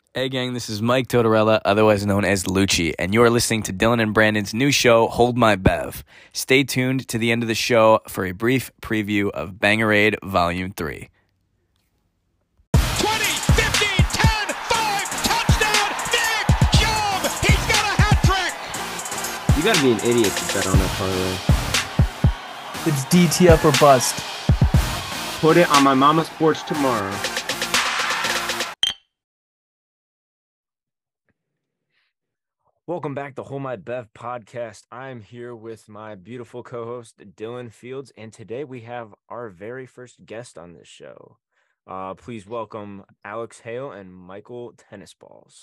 Hey gang, this is Mike Totorella, otherwise known as Lucci, and you're listening to Dylan and Brandon's new show, Hold My Bev. Stay tuned to the end of the show for a brief preview of Bangerade Volume 3. 20, 15, 10, 5, touchdown, Nick Chubb! He's got a hat trick! You gotta be an idiot to bet on that parlay. It's DTF or bust. Put it on my mama's porch tomorrow. Welcome back to Hold My Bev podcast. I'm here with my beautiful co-host Dylan Fields, and today we have our very first guest on this show. Please welcome Alex Hale and Michael Tennis Balls,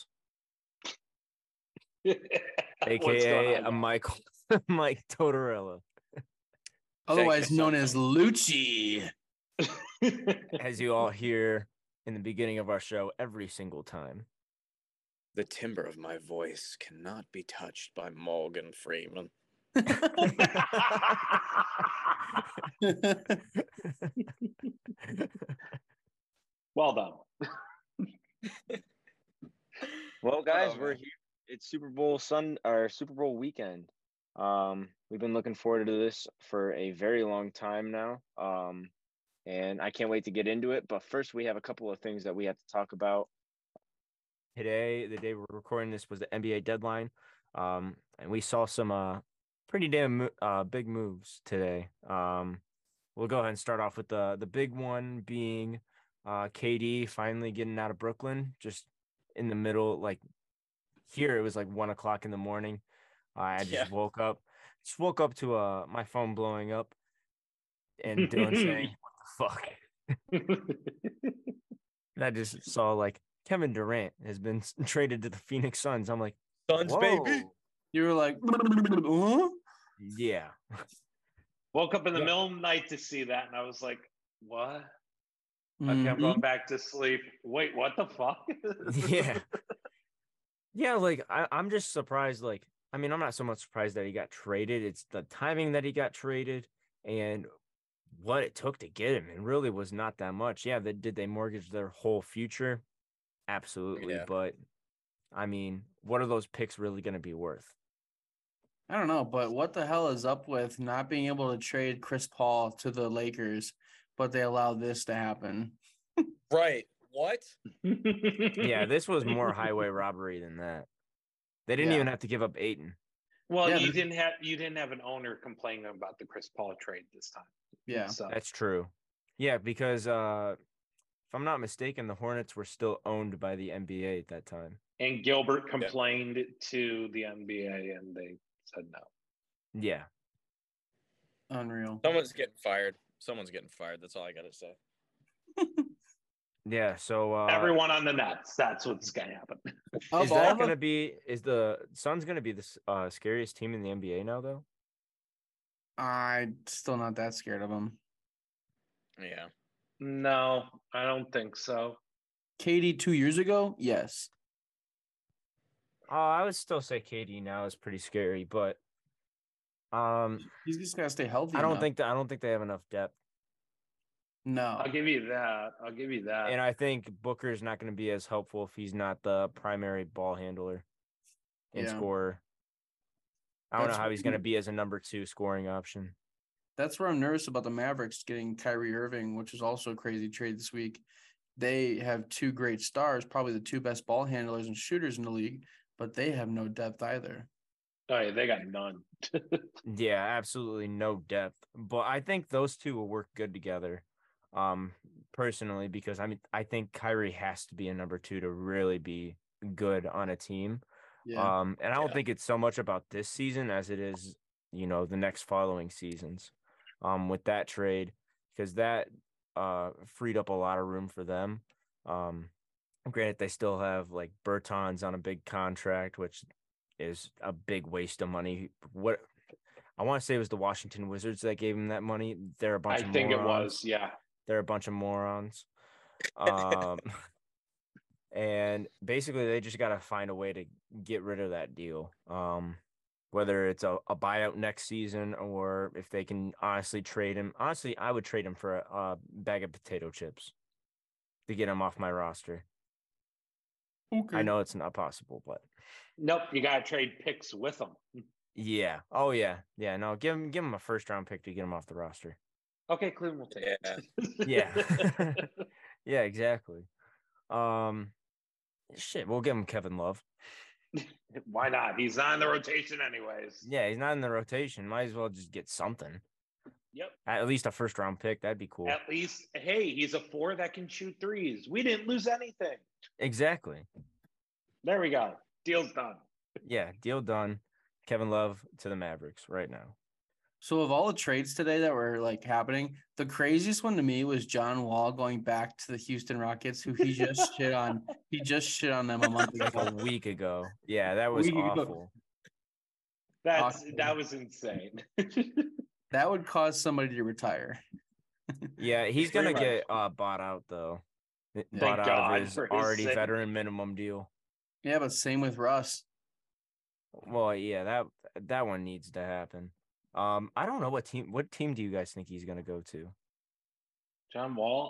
aka Michael Mike Totorella, Otherwise known as Lucci. as you all hear in the beginning of our show every single time. The timbre of my voice cannot be touched by Morgan Freeman. Well done. Well, guys, we're here. It's Super Bowl weekend. We've been looking forward to this for a very long time now. And I can't wait to get into it. But first, we have a couple of things that we have to talk about. Today, the day we're recording this, was the NBA deadline, and we saw some pretty damn big moves today. We'll go ahead and start off with the big one being KD finally getting out of Brooklyn, just in the middle, like here it was like 1 o'clock in the morning. I just woke up to my phone blowing up and Dylan saying, "What the fuck?" And I just saw like Kevin Durant has been traded to the Phoenix Suns. I'm like, Suns, baby. You were like, huh? yeah. Woke up in the middle of the night to see that, and I was like, what? Okay, I'm Mhm. going back to sleep. Wait, what the fuck? Yeah. Yeah, like I'm just surprised. Like, I mean, I'm not so much surprised that he got traded. It's the timing that he got traded and what it took to get him. It really was not that much. Yeah, did they mortgage their whole future? Absolutely. Yeah. But I mean, what are those picks really going to be worth? I don't know, but what the hell is up with not being able to trade Chris Paul to the Lakers, but they allowed this to happen? Right. What? Yeah, this was more highway robbery than that. They didn't Yeah. even have to give up Aiton. Well, Yeah, you didn't have an owner complaining about the Chris Paul trade this time. Yeah. So That's true. Yeah, because if I'm not mistaken, the Hornets were still owned by the NBA at that time. and Gilbert complained to the NBA, and they said no. Yeah. Unreal. Someone's getting fired. That's all I gotta say. Yeah, so Everyone on the Nets. That's what's gonna happen. is that going to be is the Suns going to be the scariest team in the NBA now though? I'm still not that scared of him. Yeah. No, I don't think so. KD 2 years ago? Yes. I would still say KD now is pretty scary, but He's just got to stay healthy I don't enough. think they have enough depth. No. I'll give you that. And I think Booker is not going to be as helpful if he's not the primary ball handler and Yeah. scorer. I don't That's know how what he's going to be as a number 2 scoring option. That's where I'm nervous about the Mavericks getting Kyrie Irving, which is also a crazy trade this week. They have two great stars, probably the two best ball handlers and shooters in the league, but they have no depth either. Oh, yeah, they got none. Yeah, absolutely no depth. But I think those two will work good together. Personally, because I think Kyrie has to be a number 2 to really be good on a team. Yeah. And I don't think it's so much about this season as it is, the next following seasons. With that trade, because that freed up a lot of room for them. Granted, they still have like Bertans on a big contract, which is a big waste of money. What I want to say was the Washington Wizards that gave him that money. They're a bunch I of think it morons. was, yeah. They're a bunch of morons. And basically they just got to find a way to get rid of that deal. Whether it's a buyout next season or if they can honestly trade him. Honestly, I would trade him for a bag of potato chips to get him off my roster. Okay. I know it's not possible, but Nope, you got to trade picks with them. yeah. Oh yeah. Yeah. No, give him a first round pick to get him off the roster. Okay, Cleveland will take Yeah. it. Yeah. Yeah, exactly. Shit, we'll give him Kevin Love. Why not? He's not in the rotation anyways. Yeah, he's not in the rotation. Might as well just get something. Yep. At least a first round pick. That'd be cool. At least, hey, he's a 4 that can shoot threes. We didn't lose anything. Exactly. There we go. Deal's done. Yeah, deal done. Kevin Love to the Mavericks right now. So of all the trades today that were like happening, the craziest one to me was John Wall going back to the Houston Rockets, who he just shit on. He just shit on them a month Like a ago. week ago. Yeah, that was Week ago. awful. That was insane. That would cause somebody to retire. Yeah, he's Pretty gonna much. get bought out though. Thank Bought out God of his for his already sake. veteran minimum deal. Yeah, but same with Russ. Well, yeah, that one needs to happen. I don't know what team do you guys think he's gonna go to? John Wall,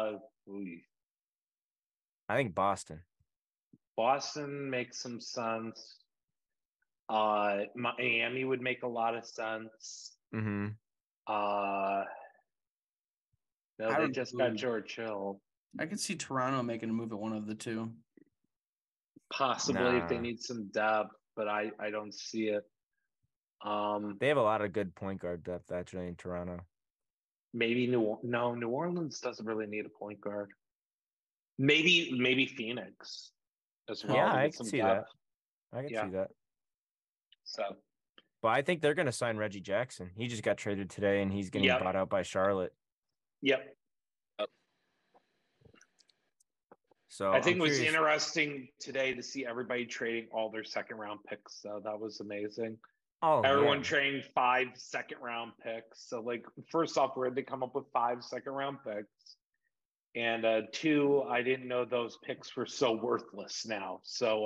I think Boston. Boston makes some sense. Miami would make a lot of sense. Mm-hmm. No, I they don't just know. got George Hill. I could see Toronto making a move at one of the two. Possibly if they Nah. need some depth, but I don't see it. They have a lot of good point guard depth actually in Toronto. Maybe New Orleans doesn't really need a point guard. Maybe Phoenix as well. Yeah, to I get can some see depth. that. I can Yeah. see that. So But I think they're gonna sign Reggie Jackson. He just got traded today and he's getting Yep. bought out by Charlotte. yep. So I think I'm it was curious- interesting today to see everybody trading all their second round picks. So that was amazing. Oh, Everyone yeah. trading 5 second round picks. So like first off, where'd they come up with 5 second round picks? And 2, I didn't know those picks were so worthless now. So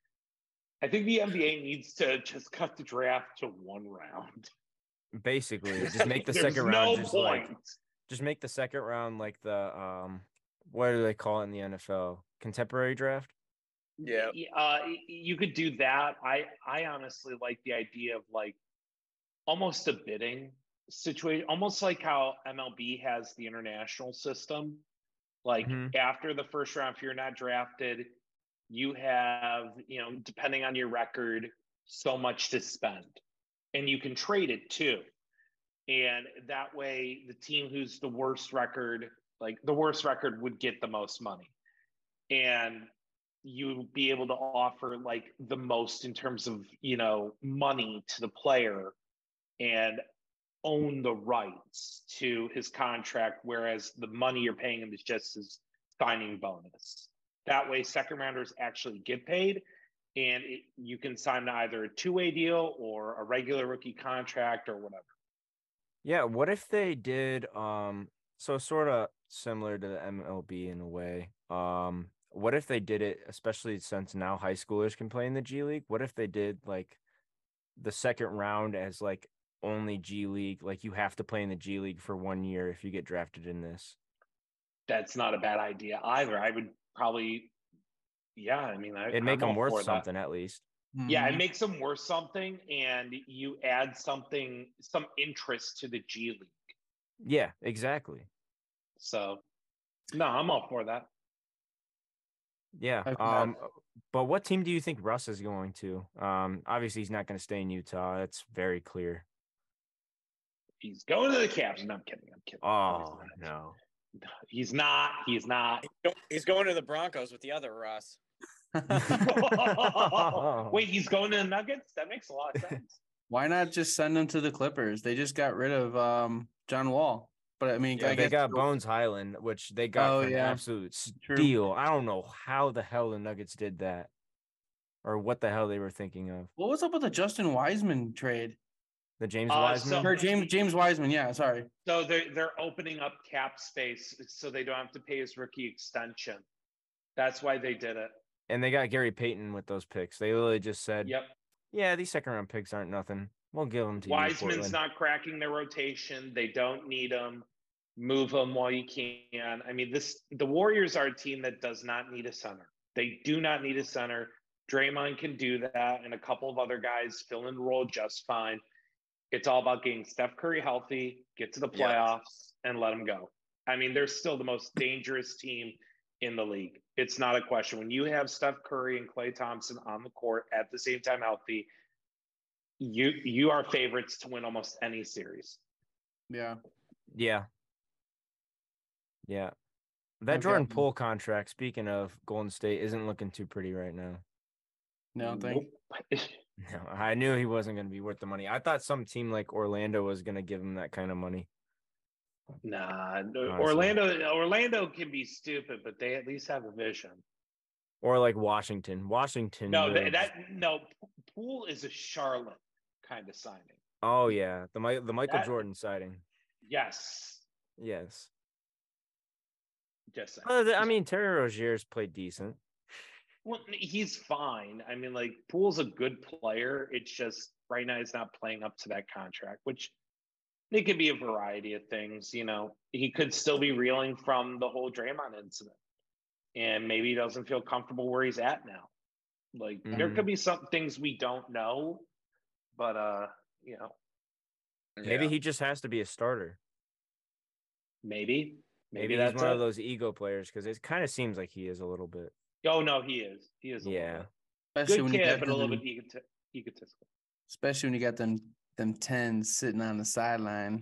I think the NBA needs to just cut the draft to 1 round. Basically, just make the There's second no round just like point. just make the second round like the what do they call it in the NFL? Contemporary draft? Yeah. You could do that. I honestly like the idea of like almost a bidding situation, almost like how MLB has the international system. Like Mhm. after the first round, if you're not drafted, you have, depending on your record, so much to spend. And you can trade it too. And that way the team who's the worst record, like the worst record would get the most money. And you be able to offer like the most in terms of, money to the player and own the rights to his contract, whereas the money you're paying him is just his signing bonus. That way, second rounders actually get paid, and you can sign either a 2-way deal or a regular rookie contract or whatever. Yeah, what if they did so sort of similar to the MLB in a way. What if they did it, especially since now high schoolers can play in the G League? What if they did like the second round as like only G League, like you have to play in the G League for 1 year if you get drafted in this? That's not a bad idea either. I would probably, It'd make them worth something at least. Yeah, it Mhm. makes them worth something, and you add some interest to the G League. Yeah, exactly. So, no, I'm all for that. Yeah. Okay. But what team do you think Russ is going to? Obviously he's not going to stay in Utah. That's very clear. He's going to the Cavs. No, I'm kidding. Oh, no. He's not. He's going to the Broncos with the other Russ. Wait, he's going to the Nuggets? That makes a lot of sense. Why not just send them to the Clippers? They just got rid of John Wall. But I mean, Yeah, I they guess got Bones Highland, which they got Oh, for an yeah. absolute True. steal. I don't know how the hell the Nuggets did that or what the hell they were thinking of. What was up with the Justin Wiseman trade? The James So- Wiseman? Or James Wiseman, yeah, sorry. So they're opening up cap space so they don't have to pay his rookie extension. That's why they did it. And they got Gary Payton with those picks. They literally just said, Yep. yeah, these second round picks aren't nothing. We'll give them to you. Wiseman's Portland." not cracking their rotation. They don't need him. Move him while you can. I mean, the Warriors are a team that does not need a center. They do not need a center. Draymond can do that, and a couple of other guys fill in the role just fine. It's all about getting Steph Curry healthy, get to the Yeah. playoffs, and let him go. I mean, they're still the most dangerous team in the league. It's not a question. When you have Steph Curry and Klay Thompson on the court at the same time healthy, you are favorites to win almost any series. Yeah. Yeah. Yeah. That I've Jordan got- Poole contract, speaking of Golden State, isn't looking too pretty right now. No, think. Nope. No, I knew he wasn't going to be worth the money. I thought some team like Orlando was going to give him that kind of money. Nah, Honestly. Orlando can be stupid, but they at least have a vision. Or like Washington. Washington. No, really- Poole is a Charlotte kind of signing. Oh, yeah. The Michael That- Jordan sighting. Yes. Yes. Just saying. I mean, Terry Rozier's played decent. Well, he's fine. I mean, like, Poole's a good player. It's just right now he's not playing up to that contract, which it could be a variety of things. You know, he could still be reeling from the whole Draymond incident, and maybe he doesn't feel comfortable where he's at now. Like, there could be some things we don't know, but you know, Maybe he just has to be a starter. maybe Maybe he's that's one of it. those ego players because it kind of seems like he is a little bit. Oh no, he is. He is. A Yeah. little bit. Especially Good when you kid, got but a little them, bit egotistical. especially when you got them 10s sitting on the sideline.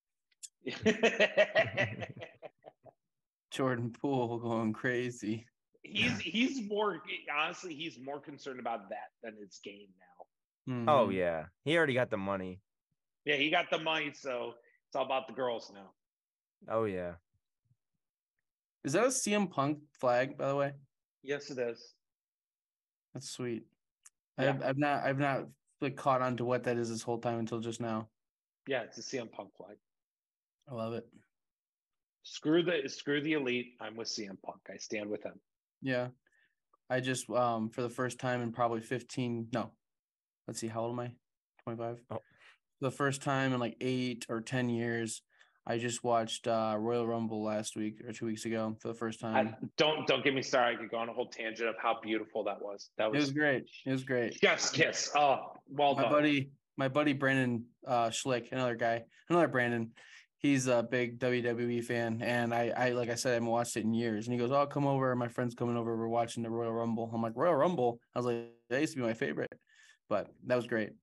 Jordan Poole going crazy. he's more honestly, he's more concerned about that than his game now. Oh, Mhm. yeah. He already got the money. Yeah, he got the money, so it's all about the girls now. Oh, yeah. Is that a CM Punk flag, by the way? Yes, it is. That's sweet. Yeah. I've not like caught on to what that is this whole time until just now. Yeah, it's a CM Punk flag. I love it. Screw the elite. I'm with CM Punk. I stand with him. Yeah. I just for the first time in probably 15, no. Let's see, how old am I? 25. Oh. The first time in like 8 or 10 years, I just watched Royal Rumble last week or 2 weeks ago for the first time. Don't get me started. I could go on a whole tangent of how beautiful that was. That It was great. It was great. Yes, kiss. Oh, well done. My buddy Brandon Schlick, another Brandon. He's a big WWE fan, and I like I said, I haven't watched it in years. And he goes, "Oh, come over. My friend's coming over. We're watching the Royal Rumble." I'm like, "Royal Rumble?" I was like, "That used to be my favorite," but that was great.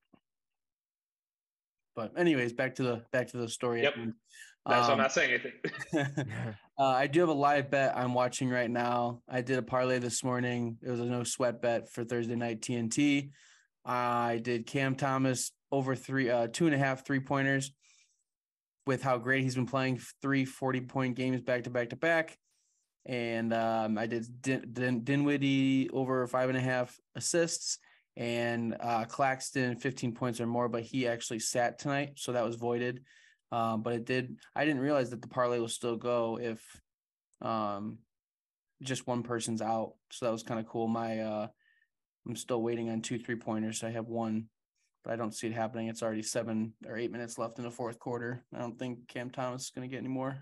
But anyways, back to the story. Yep. That's why I'm not saying anything. I do have a live bet I'm watching right now. I did a parlay this morning. It was a no sweat bet for Thursday night TNT. I did Cam Thomas over 2.5 3-pointers with how great he's been playing, 3 40-point games back to back to back. And I did Dinwiddie over 5.5 assists and Claxton 15 points or more, but he actually sat tonight, so that was voided. But I didn't realize that the parlay will still go if just one person's out. So that was kind of cool. I'm still waiting on 2 3-pointers. So I have one, but I don't see it happening. It's already 7 or 8 minutes left in the fourth quarter. I don't think Cam Thomas is going to get any more.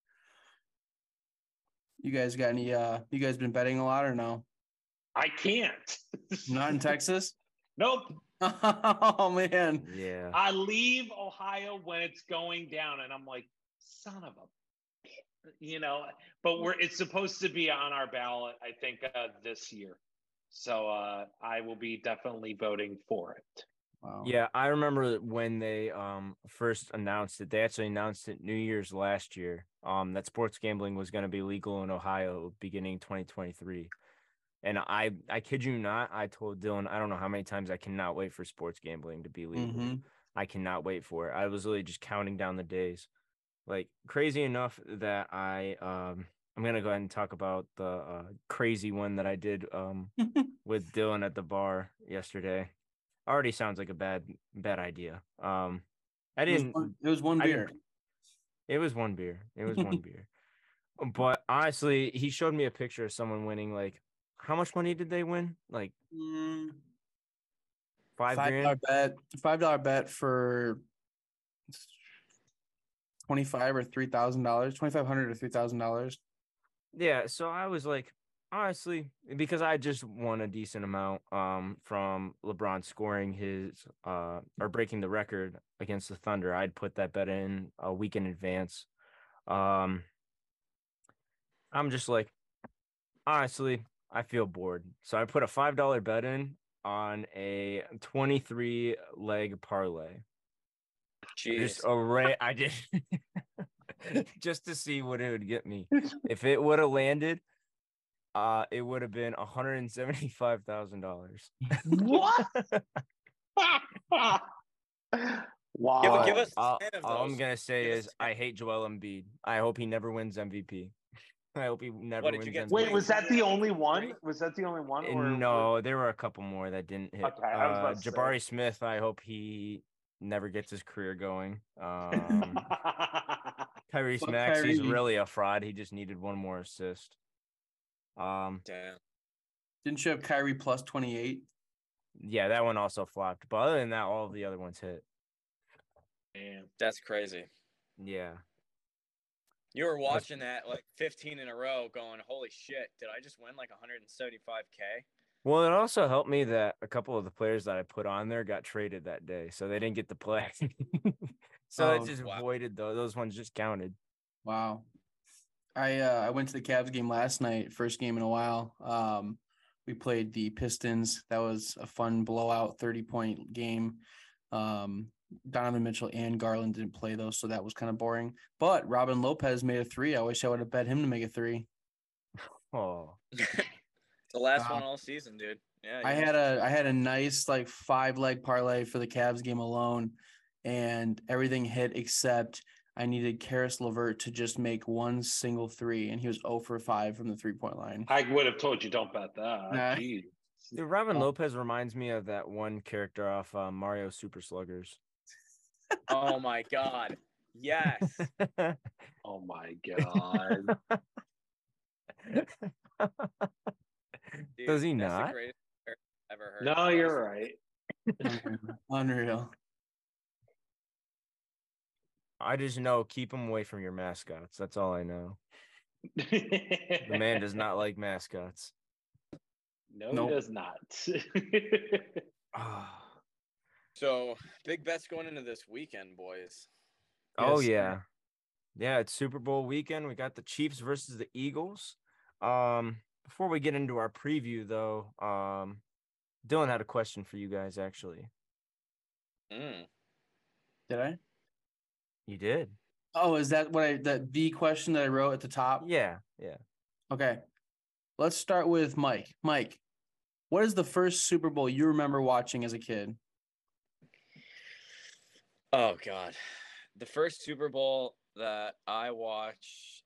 You guys got any, you guys been betting a lot or no? I can't. Not in Texas? Nope. Oh, man. Yeah. I leave Ohio when it's going down, and I'm like, son of a, but it's supposed to be on our ballot, I think, this year. So I will be definitely voting for it. Wow. Yeah, I remember when they first announced it. They actually announced it New Year's last year. That sports gambling was going to be legal in Ohio beginning 2023. And I kid you not, I told Dylan, I don't know how many times I cannot wait for sports gambling to be legal. Mm-hmm. I cannot wait for it. I was literally just counting down the days. Like, crazy enough that I'm gonna go ahead and talk about the crazy one that I did with Dylan at the bar yesterday. Already sounds like a bad idea. It was one beer. It was one beer. It was one beer. But honestly, he showed me a picture of someone winning. Like, how much money did they win? Like $5 grand. $5 bet for $2,500 or $3,000. $2,500 or $3,000. Yeah. So I was like, Honestly, because I just won a decent amount from LeBron scoring his or breaking the record against the Thunder. I'd put that bet in a week in advance. Um I'm just like, honestly, I feel bored. So I put a $5 bet in on a 23 leg parlay. Just Jeez. I just just to see what it would get me. If it would have landed, it would have been $175,000. What? Wow. Give us all 10 of I'm those. gonna say Give us is 10. I hate Joel Embiid. I hope he never wins MVP. I hope he never What, did you wins get MVP. Wait, was that the only Three? one? Was that the only one? No, there were a couple more that didn't hit. Okay, I was about to Jabari say. Smith, I hope he never gets his career going. Tyrese Fuck Maxey's Kyrie. really a fraud. He just needed one more assist. Damn. Didn't you have Kyrie plus 28? Yeah, that one also flopped. But other than that, all of the other ones hit. Damn. That's crazy. Yeah. You were watching that like 15 in a row going, holy shit, did I just win like 175K? Well, it also helped me that a couple of the players that I put on there got traded that day, so they didn't get to play. So it Oh, just wow. voided those ones just counted. Wow. I went to the Cavs game last night, first game in a while. We played the Pistons. That was a fun blowout 30-point game. Donovan Mitchell and Garland didn't play those, so that was kind of boring. But Robin Lopez made a three. I wish I would have bet him to make a three. Oh, The last one all season, dude. Yeah. I had a nice like 5-leg parlay for the Cavs game alone, and everything hit except I needed Karis LeVert to just make one single three, and he was 0 for 5 from the 3-point line. I would have told you don't bet that. Nah. Jeez. dude, Robin Lopez reminds me of that one character off Mario Super Sluggers. Oh my God. Yes. Oh my God. Dude, Does he that's not? the greatest I've ever heard. No, you're right. Unreal. I just know keep him away from your mascots. That's all I know. The man does not like mascots. No, Nope. he does not. So big bets going into this weekend, boys. Oh Yes. yeah. Yeah, it's Super Bowl weekend. We got the Chiefs versus the Eagles. Before we get into our preview though, Dylan had a question for you guys actually. Mm. Did I? You did? Oh, is that the question that I wrote at the top? Yeah. Okay. Let's start with Mike. Mike, what is the first Super Bowl you remember watching as a kid? Oh God. The first Super Bowl that I watched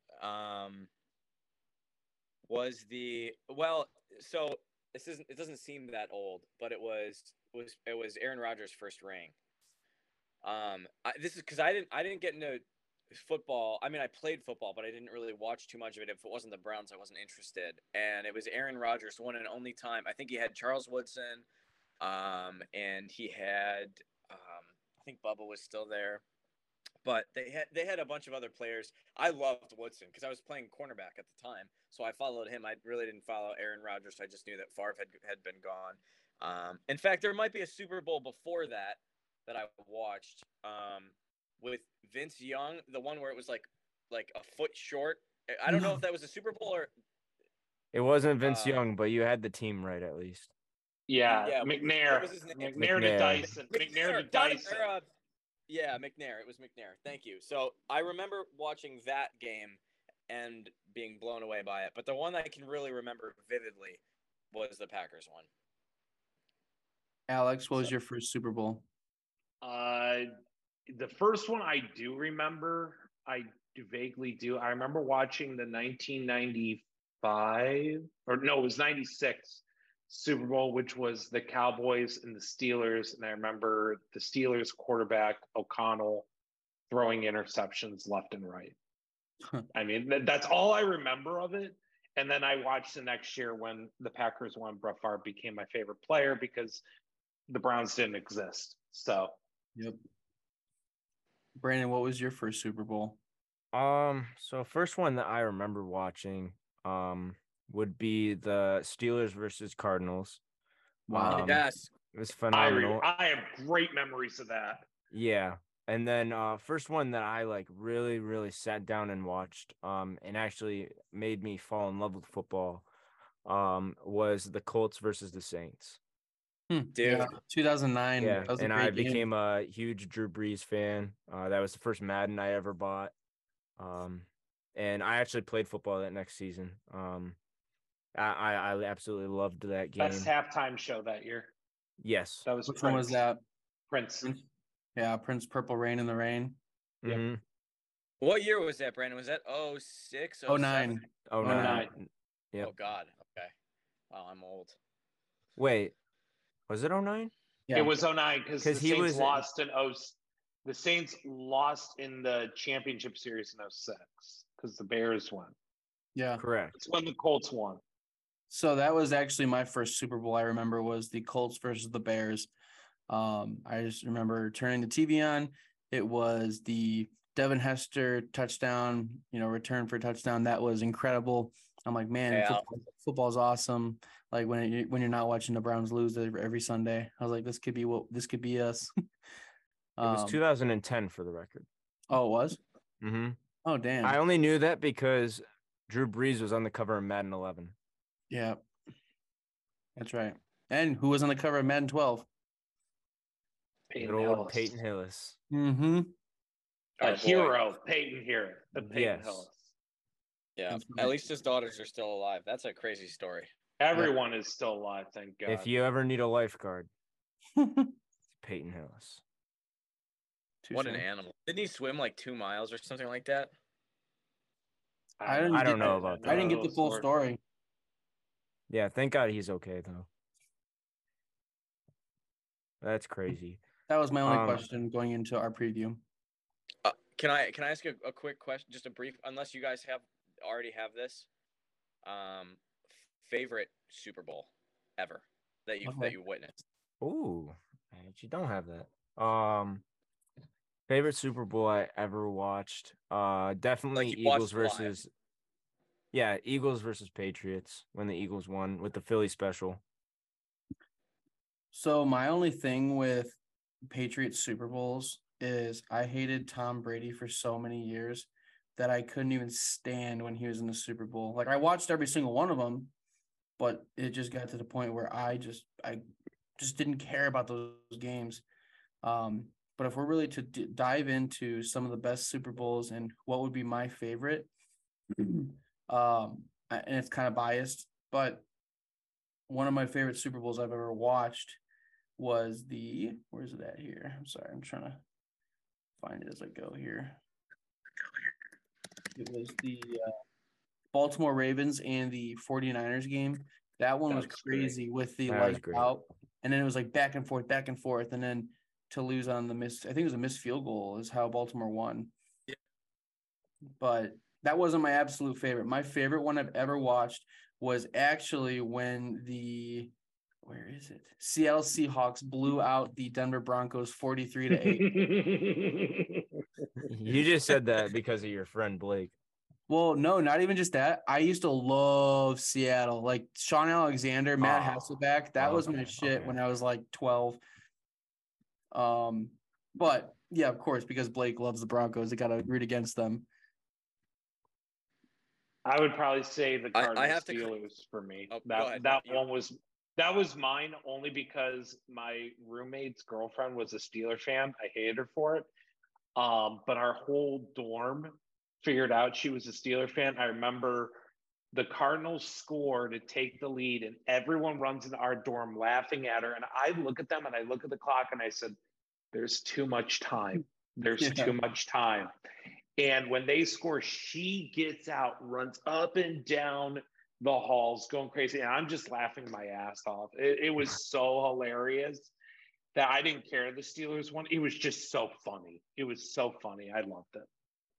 was so it doesn't seem that old, but it was Aaron Rodgers' first ring. This is because I didn't get into football. I mean, I played football, but I didn't really watch too much of it. If it wasn't the Browns, I wasn't interested. And it was Aaron Rodgers, one and only time. I think he had Charles Woodson, and he had I think Bubba was still there, but they had a bunch of other players. I loved Woodson because I was playing cornerback at the time, so I followed him. I really didn't follow Aaron Rodgers. I just knew that Favre had been gone. In fact, there might be a Super Bowl before that I watched with Vince Young, the one where it was like a foot short. I don't know if that was a Super Bowl or It wasn't Vince Young, but you had the team right at least. Yeah, what McNair. was his name? McNair to Dyson. McNair to Dyson. Yeah, McNair. It was McNair. Thank you. So I remember watching that game and being blown away by it. But the one that I can really remember vividly was the Packers one. Alex, what was your first Super Bowl? The first one I do remember. I vaguely do. I remember watching the 1995, or no, it was 96 Super Bowl, which was the Cowboys and the Steelers. And I remember the Steelers quarterback O'Connell throwing interceptions left and right. I mean, that's all I remember of it. And then I watched the next year when the Packers won. Brett Favre became my favorite player because the Browns didn't exist. So, yep. Brandon, what was your first Super Bowl? So first one that I remember watching, would be the Steelers versus Cardinals. Wow. Yes. It was phenomenal. I have great memories of that. Yeah. And then first one that I like really, really sat down and watched and actually made me fall in love with football was the Colts versus the Saints. Dude. Yeah, 2009. Yeah, That was a and great I game. became a huge Drew Brees fan. That was the first Madden I ever bought. And I actually played football that next season. I absolutely loved that game. Best halftime show that year. Yes. That was Which one was that? Prince. Yeah, Prince Purple Rain in the Rain. Yeah. Mm-hmm. What year was that, Brandon? Was that 06, 07? 09. Oh, 09. Yep. Oh, God. Okay. Wow, I'm old. Wait, was it 09? Yeah. It was 09 because the he Saints was lost in the Saints lost in the championship series in 06 because the Bears won. Yeah. correct. It's when the Colts won. So that was actually my first Super Bowl I remember was the Colts versus the Bears. I just remember turning the TV on. It was the Devin Hester touchdown, return for a touchdown. That was incredible. I'm like, man, Yeah. football's awesome. Like when you're not watching the Browns lose every Sunday, I was like, this could be us. It was 2010 for the record. Oh, it was? Mm-hmm. Oh, damn. I only knew that because Drew Brees was on the cover of Madden 11. Yeah, that's right. And who was on the cover of Madden 12? Peyton Good old Hillis. Peyton Hillis. Mm-hmm. A Our boy. hero, Peyton here. The Peyton Yes. Hillis. Yeah. That's right. At least his daughters are still alive. That's a crazy story. Everyone is still alive, thank God. If you ever need a lifeguard, Peyton Hillis. What an animal. Didn't he swim like 2 miles or something like that? I don't know about I didn't get the full story. Yeah, thank God he's okay though. That's crazy. That was my only question going into our preview. Can I ask a quick question, just a brief, unless you guys already have this? Favorite Super Bowl ever that you witnessed? Ooh, I actually don't have that. Favorite Super Bowl I ever watched? Definitely Like you Eagles watched live. versus. Yeah, Eagles versus Patriots when the Eagles won with the Philly special. So my only thing with Patriots Super Bowls is I hated Tom Brady for so many years that I couldn't even stand when he was in the Super Bowl. Like I watched every single one of them, but it just got to the point where I just didn't care about those games. But if we're really to dive into some of the best Super Bowls and what would be my favorite, and it's kind of biased, but one of my favorite Super Bowls I've ever watched was where's it at here? I'm sorry, I'm trying to find it as I go here. It was the Baltimore Ravens and the 49ers game. That one was crazy with the lights out. And then it was like back and forth. And then to lose on the I think it was a missed field goal is how Baltimore won. Yeah. But that wasn't my absolute favorite. My favorite one I've ever watched was actually when Seattle Seahawks blew out the Denver Broncos 43-8. You just said that because of your friend Blake. Well, no, not even just that. I used to love Seattle. Like Sean Alexander, Matt Hasselbeck. That was my shit when I was like 12. But yeah, of course, because Blake loves the Broncos, I gotta root against them. I would probably say the Cardinals I have to Steelers for me. Oh, go ahead. That was mine only because my roommate's girlfriend was a Steeler fan. I hated her for it. But our whole dorm figured out she was a Steeler fan. I remember the Cardinals score to take the lead, and everyone runs into our dorm laughing at her. And I look at them and I look at the clock and I said, "There's too much time. There's too much time." And when they score, she gets out, runs up and down the halls, going crazy. And I'm just laughing my ass off. It was so hilarious that I didn't care the Steelers won. It was just so funny. It was so funny. I loved it.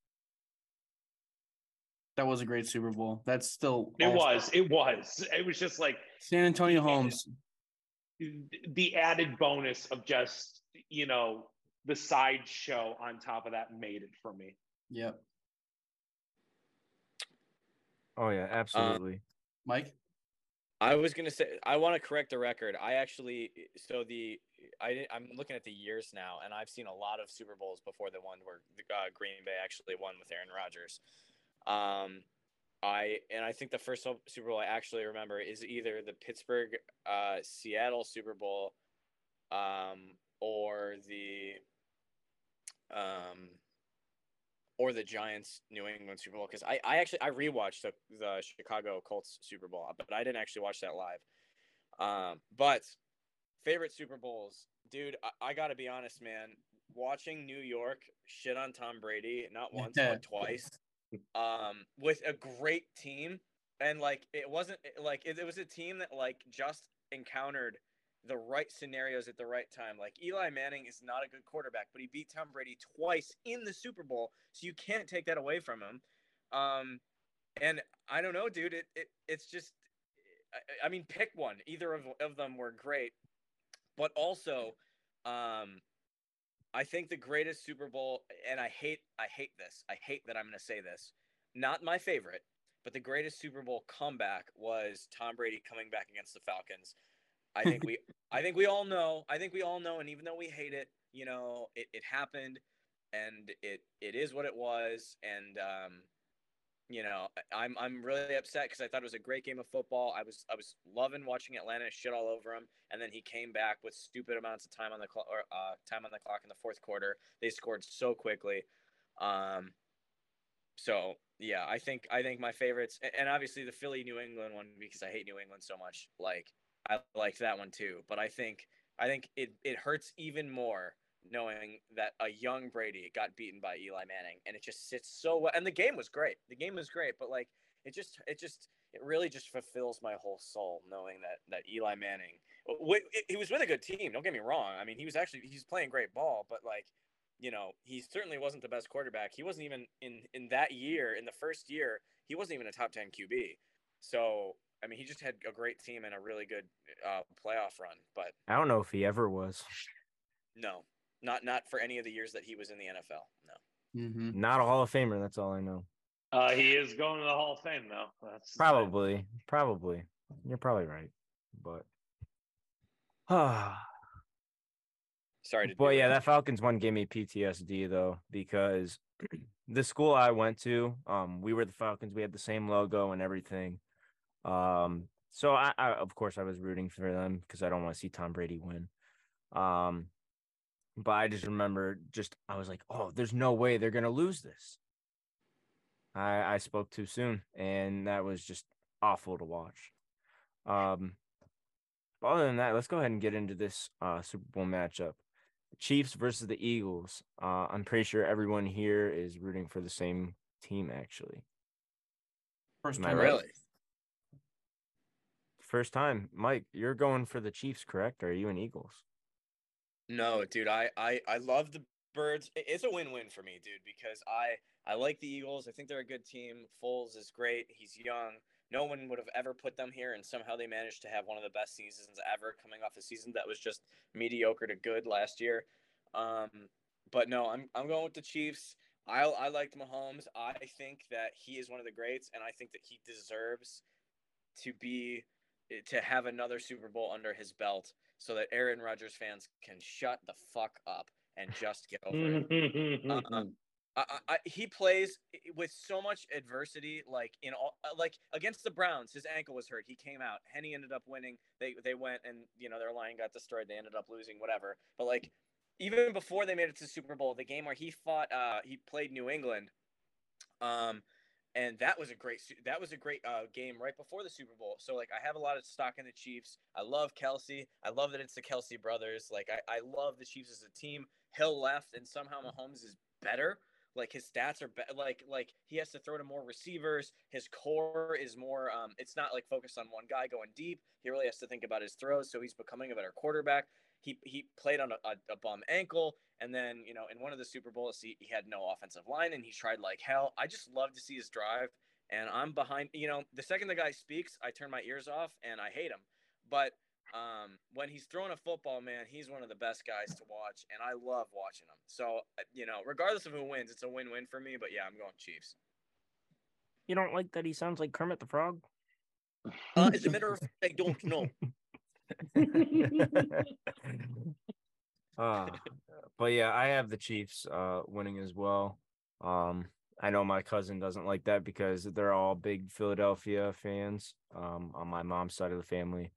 That was a great Super Bowl. That's still It was. It was just like San Antonio Holmes. The added bonus of just, the sideshow on top of that made it for me. Yep. Oh yeah, absolutely. Mike? I was gonna say I want to correct the record. I'm looking at the years now, and I've seen a lot of Super Bowls before the one where Green Bay actually won with Aaron Rodgers. Um, I think the first Super Bowl I actually remember is either the Pittsburgh Seattle Super Bowl, or um, the Giants New England Super Bowl, because I rewatched the Chicago Colts Super Bowl, but I didn't actually watch that live. But favorite Super Bowls, dude, I gotta be honest, man. Watching New York shit on Tom Brady not once but twice, with a great team, and like it wasn't like it was a team that like just encountered the right scenarios at the right time. Like Eli Manning is not a good quarterback, but he beat Tom Brady twice in the Super Bowl, so you can't take that away from him. And I don't know, dude. It's just, I mean, pick one. Either of them were great, but also, I think the greatest Super Bowl, and I hate this. I hate that I'm going to say this. Not my favorite, but the greatest Super Bowl comeback was Tom Brady coming back against the Falcons. I think we I think we all know. I think we all know, and even though we hate it, it happened, and it is what it was, and I'm really upset because I thought it was a great game of football. I was loving watching Atlanta shit all over him, and then he came back with stupid amounts of time on the clock, or time on the clock in the fourth quarter. They scored so quickly. So yeah, I think my favorites, and obviously the Philly New England one, because I hate New England so much. Like, I liked that one too, but I think it hurts even more knowing that a young Brady got beaten by Eli Manning, and it just sits so well. And the game was great. The game was great, but like it really just fulfills my whole soul knowing that Eli Manning, he was with a good team. Don't get me wrong. I mean, he's playing great ball, but like, he certainly wasn't the best quarterback. He wasn't even in that year, in the first year, he wasn't even a top 10 QB. So, I mean, he just had a great team and a really good playoff run. But I don't know if he ever was. no, not for any of the years that he was in the NFL. No. Mm-hmm. Not a Hall of Famer. That's all I know. He is going to the Hall of Fame, though. That's Probably. You're probably right. But Sorry to But yeah, derail. that Falcons one gave me PTSD though, because the school I went to, we were the Falcons. We had the same logo and everything. So I of course I was rooting for them because I don't want to see Tom Brady win. Um, but I just remember I was like, oh, there's no way they're gonna lose this. I spoke too soon, and that was just awful to watch. Um, Other than that, let's go ahead and get into this Super Bowl matchup. Chiefs versus the Eagles. I'm pretty sure everyone here is rooting for the same team, actually. First Am I time, right? Really? First time. Mike, you're going for the Chiefs, correct? Or are you an Eagles? No, dude, I love the Birds. It's a win-win for me, dude, because I like the Eagles. I think they're a good team. Foles is great. He's young. No one would have ever put them here, and somehow they managed to have one of the best seasons ever, coming off a season that was just mediocre to good last year. Um, but no, I'm going with the Chiefs. I liked Mahomes. I think that he is one of the greats, and I think that he deserves to be to have another Super Bowl under his belt so that Aaron Rodgers fans can shut the fuck up and just get over it. right. He plays with so much adversity, like in all, like against the Browns, his ankle was hurt. He came out. Henny ended up winning. They went, and their line got destroyed. They ended up losing, whatever. But like, even before they made it to the Super Bowl, the game where he played New England, um, and that was a great game right before the Super Bowl. So like, I have a lot of stock in the Chiefs. I love Kelsey. I love that it's the Kelsey brothers. Like, I love the Chiefs as a team. Hill left, and somehow Mahomes is better. Like, his stats are like he has to throw to more receivers. His core is more. It's not like focused on one guy going deep. He really has to think about his throws. So he's becoming a better quarterback. He played on a bum ankle, and then in one of the Super Bowls he had no offensive line, and he tried like hell. I just love to see his drive, and I'm behind. The second the guy speaks, I turn my ears off and I hate him. But when he's throwing a football, man, he's one of the best guys to watch, and I love watching him. So regardless of who wins, it's a win-win for me. But yeah, I'm going Chiefs. You don't like that he sounds like Kermit the Frog? As a matter of fact, I don't know. uh, but yeah, I have the Chiefs winning as well. I know my cousin doesn't like that because they're all big Philadelphia fans on my mom's side of the family.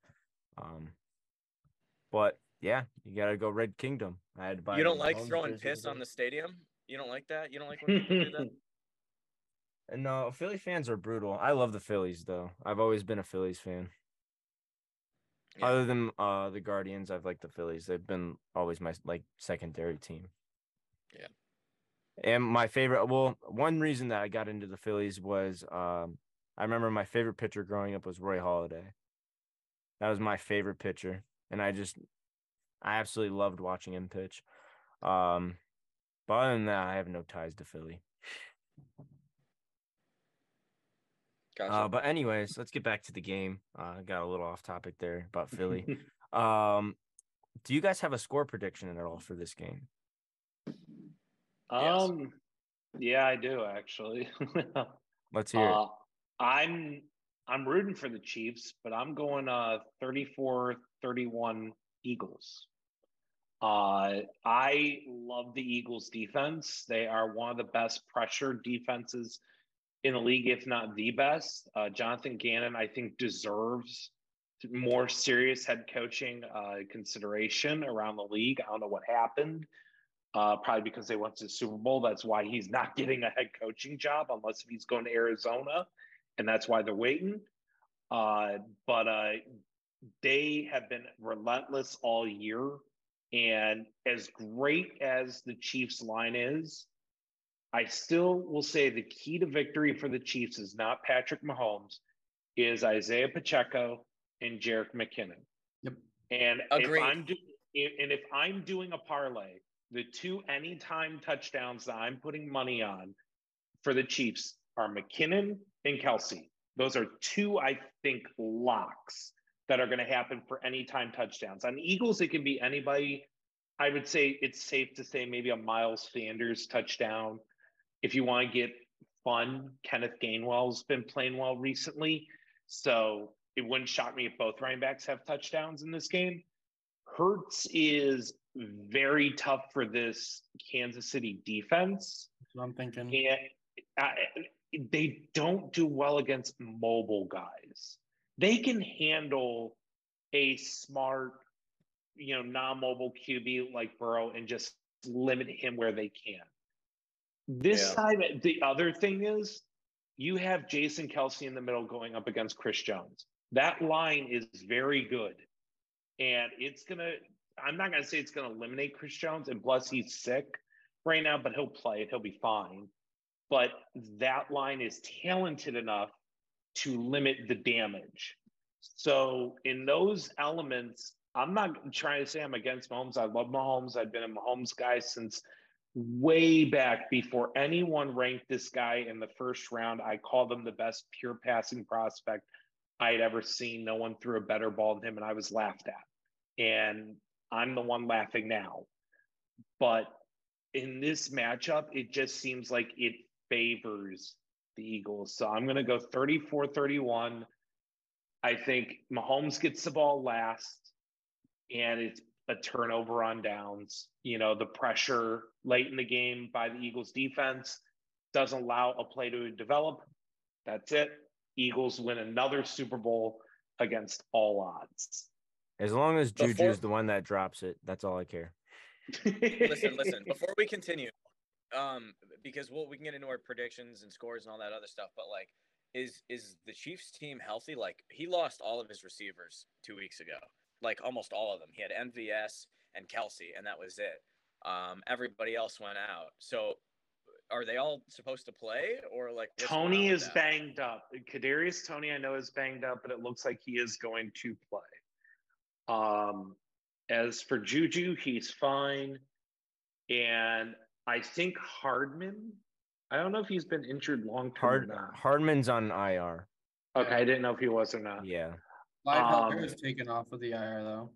But yeah, you gotta go Red Kingdom. I had to buy You don't the like Mahomes throwing jersey piss on today. the stadium? You don't like that? You don't like when people do that? And no, Philly fans are brutal. I love the Phillies though. I've always been a Phillies fan. Yeah. Other than the Guardians, I've liked the Phillies. They've been always my like secondary team. Yeah. And my favorite, well, one reason that I got into the Phillies was I remember my favorite pitcher growing up was Roy Halladay. That was my favorite pitcher, and I absolutely loved watching him pitch. But other than that, I have no ties to Philly. Gotcha. But anyways, let's get back to the game. Got a little off topic there about Philly. Do you guys have a score prediction at all for this game? Yes. Yeah, I do actually. Let's hear it. I'm rooting for the Chiefs, but I'm going 34-31 Eagles. I love the Eagles defense. They are one of the best pressure defenses in the league, if not the best. Jonathan Gannon, I think, deserves more serious head coaching consideration around the league. I don't know what happened. Probably because they went to the Super Bowl. That's why he's not getting a head coaching job unless he's going to Arizona, and that's why they're waiting. But they have been relentless all year. And as great as the Chiefs line is, I still will say the key to victory for the Chiefs is not Patrick Mahomes, is Isaiah Pacheco and Jerick McKinnon. Yep. And Agreed. if I'm doing a parlay, the two anytime touchdowns that I'm putting money on for the Chiefs are McKinnon and Kelsey. Those are two, I think, locks that are going to happen for anytime touchdowns. On the Eagles, it can be anybody. I would say it's safe to say maybe a Miles Sanders touchdown. If you want to get fun, Kenneth Gainwell's been playing well recently. So it wouldn't shock me if both running backs have touchdowns in this game. Hurts is very tough for this Kansas City defense. That's what I'm thinking. And they don't do well against mobile guys. They can handle a smart, non-mobile QB like Burrow and just limit him where they can. This time, the other thing is you have Jason Kelsey in the middle going up against Chris Jones. That line is very good. And I'm not going to say it's going to eliminate Chris Jones, and plus he's sick right now, but he'll play it. He'll be fine. But that line is talented enough to limit the damage. So in those elements, I'm not trying to say I'm against Mahomes. I love Mahomes. I've been a Mahomes guy since way back before anyone ranked this guy in the first round. I called him the best pure passing prospect I had ever seen. No one threw a better ball than him, and I was laughed at. And I'm the one laughing now. But in this matchup, it just seems like it favors the Eagles. So I'm going to go 34-31. I think Mahomes gets the ball last, and it's a turnover on downs. The pressure late in the game by the Eagles defense doesn't allow a play to develop. That's it. Eagles win another Super Bowl against all odds. As long as Juju's the one that drops it, that's all I care. Listen. Before we continue, because we can get into our predictions and scores and all that other stuff, but like, is the Chiefs team healthy? Like, he lost all of his receivers 2 weeks ago, like almost all of them. He had MVS and Kelsey, and that was it. Everybody else went out. So are they all supposed to play, or like Tony is banged up? Kadarius Toney, I know, is banged up, but it looks like he is going to play. As for Juju, he's fine. And I think Hardman, I don't know if he's been injured long-term or not. Hardman's on IR. Okay, I didn't know if he was or not. Yeah. Clyde Helaire is taken off of the IR, though.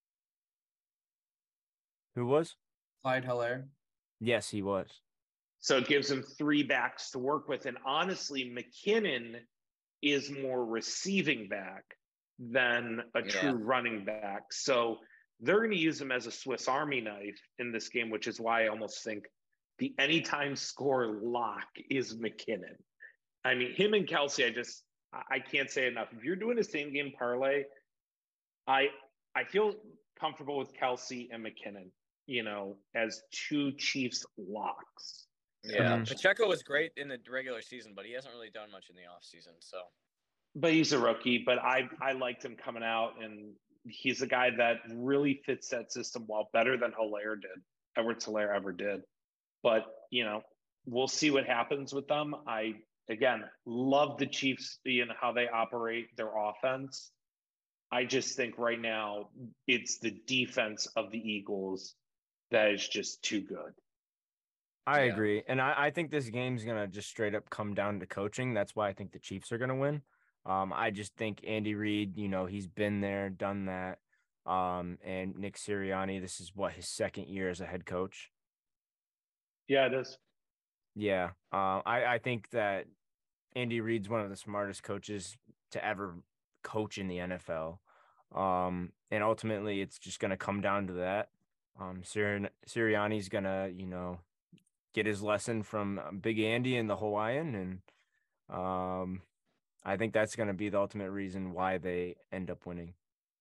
Who was? Clyde Helaire. Yes, he was. So it gives him three backs to work with. And honestly, McKinnon is more receiving back than a true running back. So they're going to use him as a Swiss Army knife in this game, which is why I almost think the anytime score lock is McKinnon. I mean, him and Kelsey, I can't say enough. If you're doing a same game parlay, I feel comfortable with Kelsey and McKinnon, as two Chiefs locks. Yeah. Pacheco was great in the regular season, but he hasn't really done much in the offseason. So, but he's a rookie. But I liked him coming out, and he's a guy that really fits that system well, better than Edwards-Helaire ever did. But we'll see what happens with them. I again love the Chiefs, how they operate their offense. I just think right now it's the defense of the Eagles that is just too good. I agree. And I think this game's going to just straight up come down to coaching. That's why I think the Chiefs are going to win. I just think Andy Reid, he's been there, done that. And Nick Sirianni, this is his second year as a head coach. Yeah, it is. Yeah. I think that Andy Reid's one of the smartest coaches to ever coach in the NFL. And ultimately it's just going to come down to that. Sirianni's going to, get his lesson from Big Andy and the Hawaiian. And I think that's going to be the ultimate reason why they end up winning.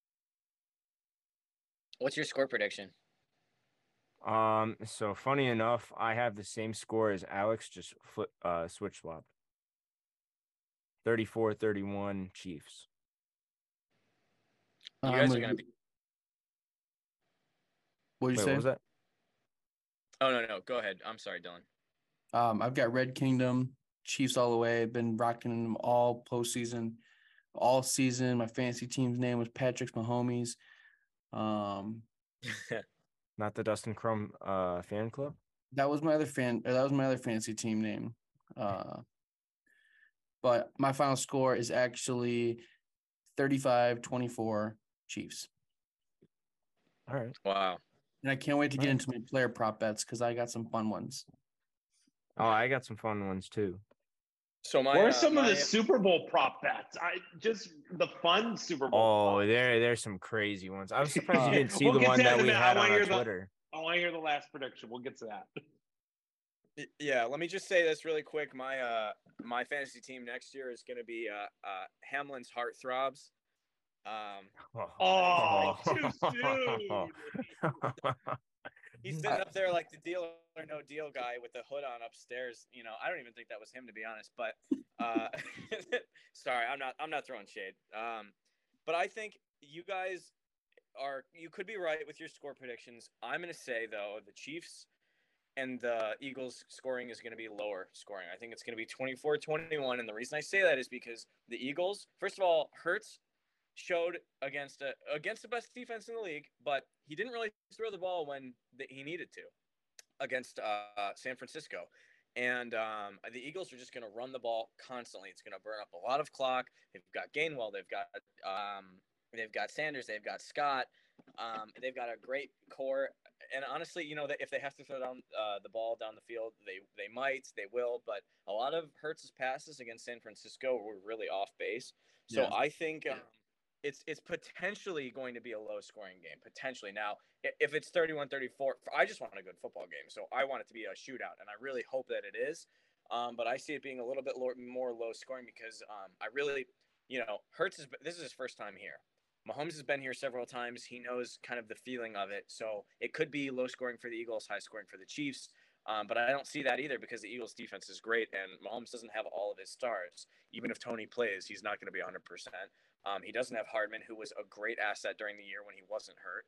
What's your score prediction? So funny enough, I have the same score as Alex, just switch swapped. 34-31 Chiefs. You guys are going to be. What did you say? What was that? Oh, no. Go ahead. I'm sorry, Dylan. I've got Red Kingdom, Chiefs all the way. I've been rocking them all postseason, all season. My fantasy team's name was Patrick's Mahomes. Not the Dustin Crum fan club? That was my other fantasy team name. But my final score is actually 35-24 Chiefs. All right. Wow. And I can't wait to get into my player prop bets because I got some fun ones. Oh, I got some fun ones too. So what are some of the Super Bowl prop bets? The fun Super Bowl. Oh, there's some crazy ones. I'm surprised you didn't see the one that we had on our Twitter. I want to hear the last prediction. We'll get to that. Yeah, let me just say this really quick. My fantasy team next year is going to be Hamlin's Heartthrobs. Too soon. He's sitting up there like the Deal or No Deal guy with the hood on upstairs. I don't even think that was him, to be honest. But sorry, I'm not throwing shade. But I think you guys you could be right with your score predictions. I'm going to say though the Chiefs and the Eagles scoring is going to be lower scoring. I think it's going to be 24-21, and the reason I say that is because the Eagles, first of all, Hurts showed against the best defense in the league, but he didn't really throw the ball when he needed to against San Francisco. And the Eagles are just going to run the ball constantly. It's going to burn up a lot of clock. They've got Gainwell. They've got Sanders. They've got Scott. They've got a great core. And honestly, if they have to throw down the ball down the field, they might, they will. But a lot of Hurts' passes against San Francisco were really off base. So I think it's potentially going to be a low-scoring game, potentially. Now, if it's 31-34, I just want a good football game, so I want it to be a shootout, and I really hope that it is. But I see it being a little bit more low-scoring because I really, Hurts this is his first time here. Mahomes has been here several times. He knows kind of the feeling of it, so it could be low-scoring for the Eagles, high-scoring for the Chiefs. But I don't see that either because the Eagles' defense is great, and Mahomes doesn't have all of his stars. Even if Tony plays, he's not going to be 100%. He doesn't have Hardman, who was a great asset during the year when he wasn't hurt.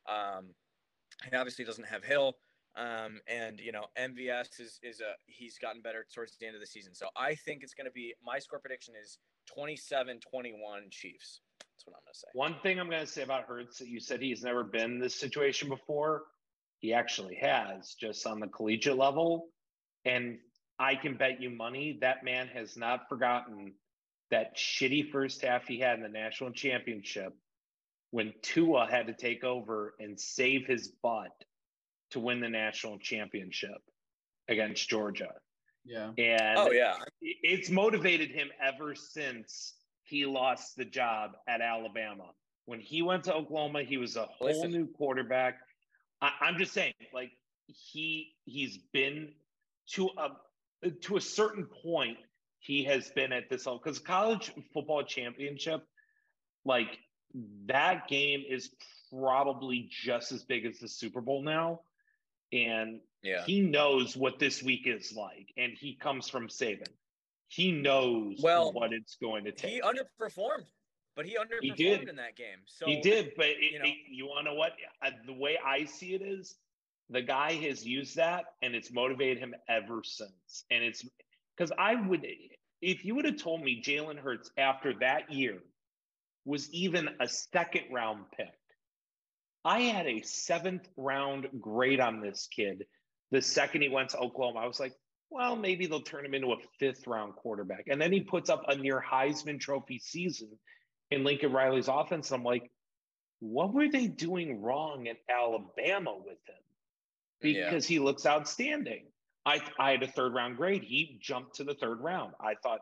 He obviously doesn't have Hill. And MVS he's gotten better towards the end of the season. So I think it's going to be, my score prediction is 27-21 Chiefs. That's what I'm going to say. One thing I'm going to say about Hurts that you said he's never been in this situation before. He actually has, just on the collegiate level. And I can bet you money that man has not forgotten that shitty first half he had in the national championship when Tua had to take over and save his butt to win the national championship against Georgia. Yeah. And Oh yeah. it's motivated him ever since he lost the job at Alabama. When he went to Oklahoma, he was a whole new quarterback. I'm just saying, like he's been to a certain point. He has been at this level because college football championship, like that game is probably just as big as the Super Bowl now. And Yeah. he knows what this week is like, and he comes from Saban. He knows what it's going to take. He underperformed, but he underperformed in that game. So he did, but you want to know what? The way I see it is, the guy has used that, and it's motivated him ever since. And it's because if you would have told me Jalen Hurts after that year was even a second round pick, I had a 7th round grade on this kid. The second he went to Oklahoma, I was like, well, maybe they'll turn him into a 5th round quarterback. And then he puts up a near Heisman Trophy season in Lincoln Riley's offense. I'm like, what were they doing wrong at Alabama with him? Because he looks outstanding. I had a 3rd round grade. He jumped to the 3rd round. I thought,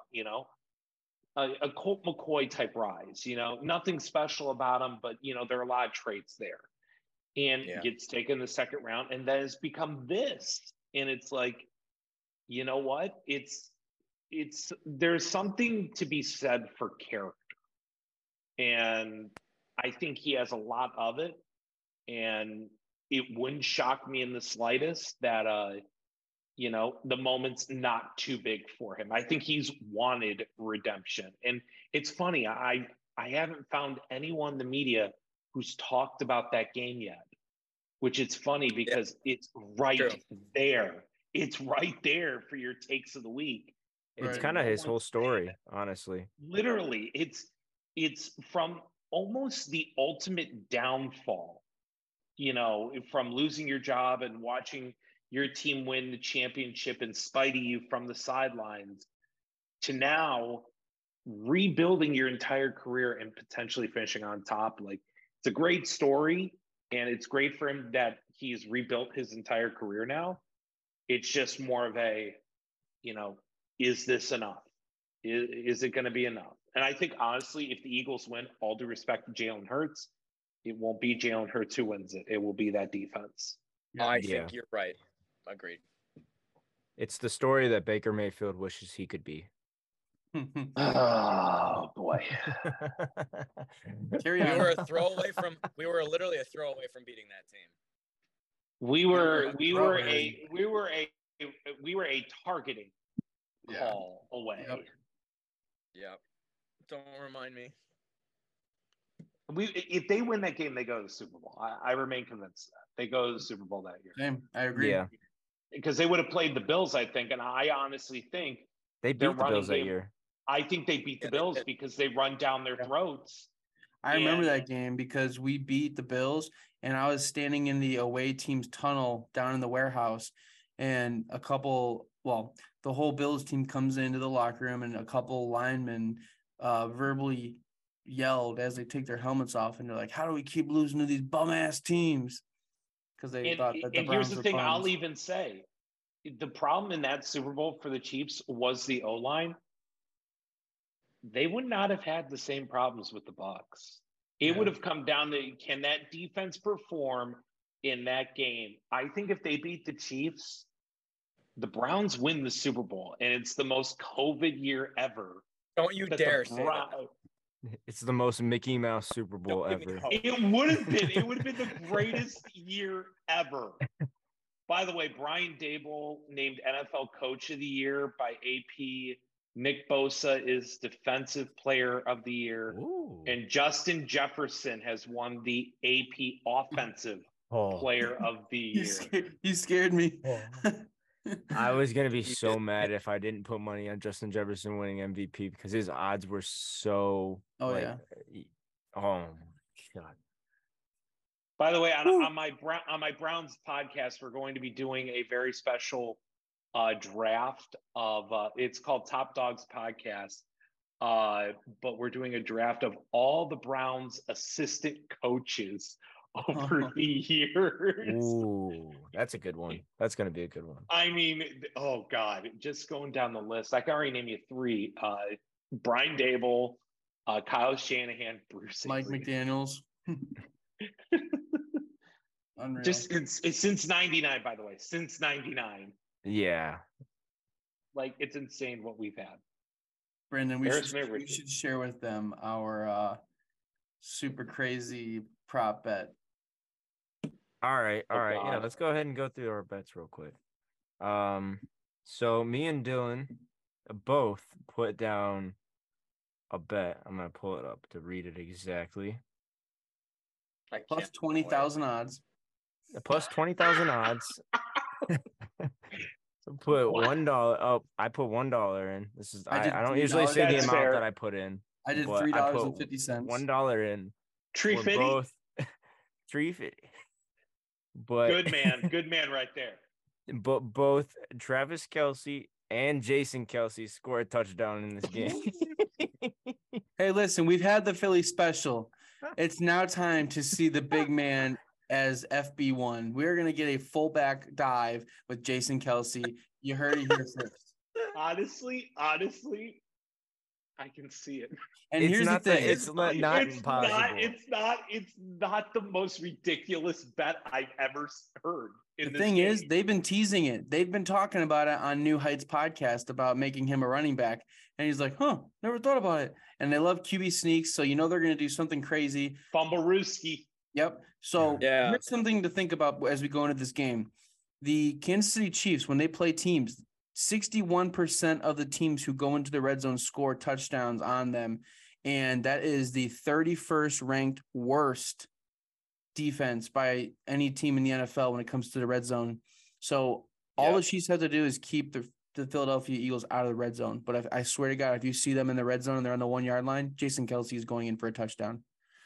a Colt McCoy type rise, nothing special about him, but there are a lot of traits there. And gets taken the 2nd round, and then it's become this. And it's like, you know what? There's something to be said for character. And I think he has a lot of it. And it wouldn't shock me in the slightest that the moment's not too big for him. I think he's wanted redemption. And it's funny, I haven't found anyone in the media who's talked about that game yet, which it's funny because it's right there. It's right there for your takes of the week. It's kind of his whole story, honestly. Literally, it's from almost the ultimate downfall, from losing your job and watching your team win the championship in spite of you from the sidelines, to now rebuilding your entire career and potentially finishing on top. Like, it's a great story, and it's great for him that he's rebuilt his entire career now. It's just more of a, is this enough? Is it going to be enough? And I think, honestly, if the Eagles win, all due respect to Jalen Hurts, it won't be Jalen Hurts who wins it. It will be that defense. I think you're right. Agreed. It's the story that Baker Mayfield wishes he could be. Oh boy. We were literally a throwaway from beating that team. We were a targeting call away. Yep. Don't remind me. If they win that game, they go to the Super Bowl. I remain convinced that they go to the Super Bowl that year. Same. I agree. Yeah. Because they would have played the Bills, I think, and I honestly think they beat the Bills that year. I think they beat the Bills because they run down their throats. I remember that game because we beat the Bills, and I was standing in the away team's tunnel down in the warehouse, and the whole Bills team comes into the locker room, and a couple linemen verbally yelled as they take their helmets off, and they're like, "How do we keep losing to these bum ass teams?" Because they thought that the Browns here's the thing, bums. I'll even say, the problem in that Super Bowl for the Chiefs was the O-line. They would not have had the same problems with the Bucs. It would have come down to, can that defense perform in that game? I think if they beat the Chiefs, the Browns win the Super Bowl, and it's the most COVID year ever. Don't you dare say that. It's the most Mickey Mouse Super Bowl ever. It would have been. It would have been the greatest year ever. By the way, Brian Daboll named NFL Coach of the Year by AP. Nick Bosa is Defensive Player of the Year. Ooh. And Justin Jefferson has won the AP Offensive Player of the Year. You scared me. I was going to be so mad if I didn't put money on Justin Jefferson winning MVP because his odds were so... Oh, my God. By the way, on my Browns podcast, we're going to be doing a very special draft of it's called Top Dogs Podcast, but we're doing a draft of all the Browns assistant coaches over the years. Ooh, that's a good one. That's going to be a good one. I mean, oh God, just going down the list, I can already name you three. Brian Dable, Kyle Shanahan, Bruce Mike Arians. McDaniels. Unreal. Just it's since 99, by the way, since 99. Yeah. Like, it's insane what we've had. Brandon, we Harris should, May- we should share with them our super crazy prop bet. All right. Oh, Yeah, God. let's go ahead and go through our bets real quick. So me and Dylan both put down a bet. I'm going to pull it up to read it exactly. I Plus can't 20,000 odds. Plus 20,000 odds. So put $1. Oh, I put $1 in. This is I did I don't usually $3. say the That's amount fair. that I put in. I did but I put $3.50. $1 in. Tree We're Fitty, both $3.50. But good man right there. But both Travis Kelce and Jason Kelce score a touchdown in this game. Hey, listen, we've had the Philly special. It's now time to see the big man as FB1. We're going to get a fullback dive with Jason Kelce. You heard it here first. Honestly, I can see it. And It's here's not the thing. it's not impossible. It's not the most ridiculous bet I've ever heard. The thing is, they've been teasing it. They've been talking about it on New Heights podcast about making him a running back. And he's like, never thought about it. And they love QB sneaks. So, they're going to do something crazy. Fumblerooski. Yep. So Yeah. here's something to think about as we go into this game. The Kansas City Chiefs, when they play teams, 61% of the teams who go into the red zone score touchdowns on them. And that is the 31st ranked worst defense by any team in the NFL when it comes to the red zone. So all the Chiefs have to do is keep the Philadelphia Eagles out of the red zone. But I swear to God, if you see them in the red zone and they're on the 1 yard line, Jason Kelce is going in for a touchdown.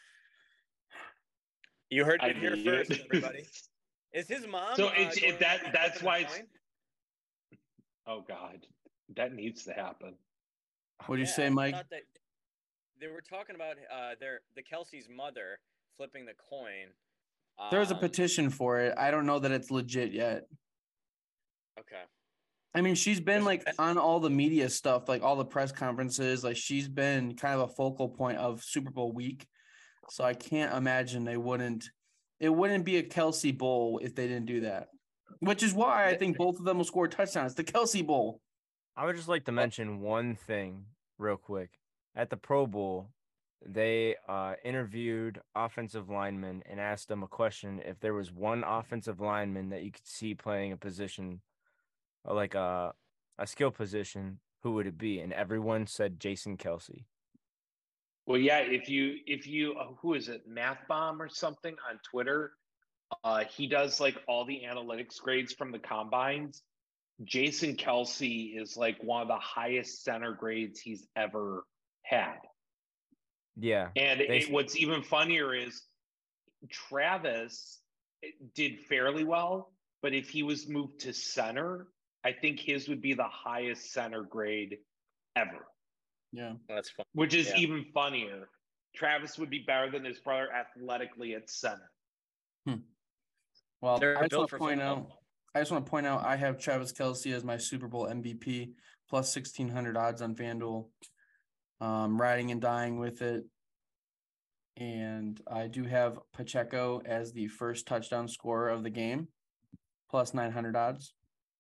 You heard it here first, everybody. Is his mom? So that's why it's. Oh God, that needs to happen. What do you say, Mike? They were talking about the Kelsey's mother flipping the coin. There's a petition for it. I don't know that it's legit yet. Okay. I mean, she's been like on all the media stuff, like all the press conferences. Like she's been kind of a focal point of Super Bowl week. So I can't imagine it wouldn't be a Kelce Bowl if they didn't do that. Which is why I think both of them will score touchdowns. The Kelce Bowl. I would just like to mention one thing real quick. At the Pro Bowl, they interviewed offensive linemen and asked them a question. If there was one offensive lineman that you could see playing a position, like a skill position, who would it be? And everyone said Jason Kelce. Well, yeah, if you who is it, Math Bomb or something on Twitter, he does like all the analytics grades from the combines. Jason Kelce is like one of the highest center grades he's ever had. Yeah. And what's even funnier is Travis did fairly well, but if he was moved to center, I think his would be the highest center grade ever. Yeah. That's fun. Which is even funnier. Travis would be better than his brother athletically at center. Well, They're I just built want for to point football. out I have Travis Kelce as my Super Bowl MVP plus 1,600 odds on FanDuel. Riding and dying with it. And I do have Pacheco as the first touchdown scorer of the game, plus 900 odds.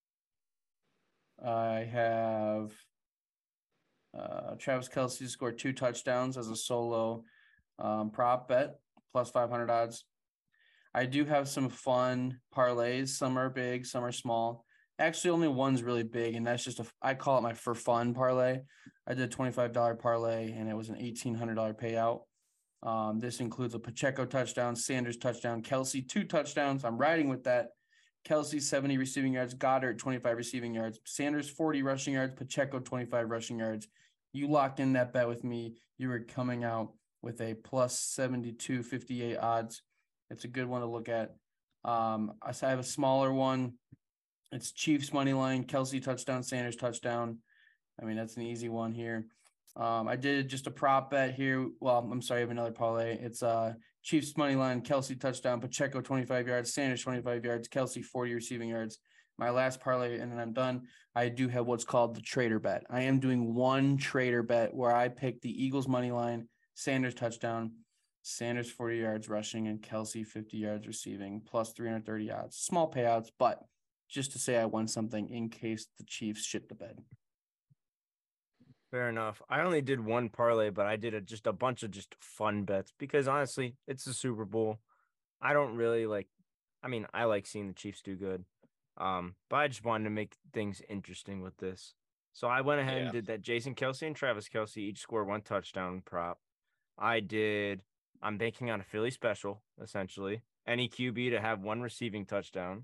I have Travis Kelce scored 2 touchdowns as a solo prop bet, plus 500 odds. I do have some fun parlays. Some are big, some are small. Actually, only one's really big, and that's just I call it my for fun parlay. I did a $25 parlay, and it was an $1,800 payout. This includes a Pacheco touchdown, Sanders touchdown, Kelce 2 touchdowns. I'm riding with that. Kelce 70 receiving yards, Goddard 25 receiving yards, Sanders 40 rushing yards, Pacheco 25 rushing yards. You locked in that bet with me. You were coming out with a plus 72.58 odds. It's a good one to look at. I have a smaller one. It's Chiefs money line, Kelce touchdown, Sanders touchdown. I mean, that's an easy one here. I did just a prop bet here. Well, I'm sorry, I have another parlay. It's Chiefs money line, Kelsey touchdown, Pacheco 25 yards, Sanders 25 yards, Kelsey 40 receiving yards. My last parlay, and then I'm done. I do have what's called the trader bet. I am doing one trader bet where I pick the Eagles money line, Sanders touchdown, Sanders 40 yards rushing, and Kelsey 50 yards receiving, plus 330 odds. Small payouts, but just to say I won something in case the Chiefs shit the bed. Fair enough. I only did one parlay, but I did just a bunch of just fun bets because honestly, it's the Super Bowl. I don't really I like seeing the Chiefs do good. But I just wanted to make things interesting with this. So I went ahead and did that. Jason Kelsey and Travis Kelsey each score 1 touchdown prop. I'm banking on a Philly special, essentially. Any QB to have 1 receiving touchdown.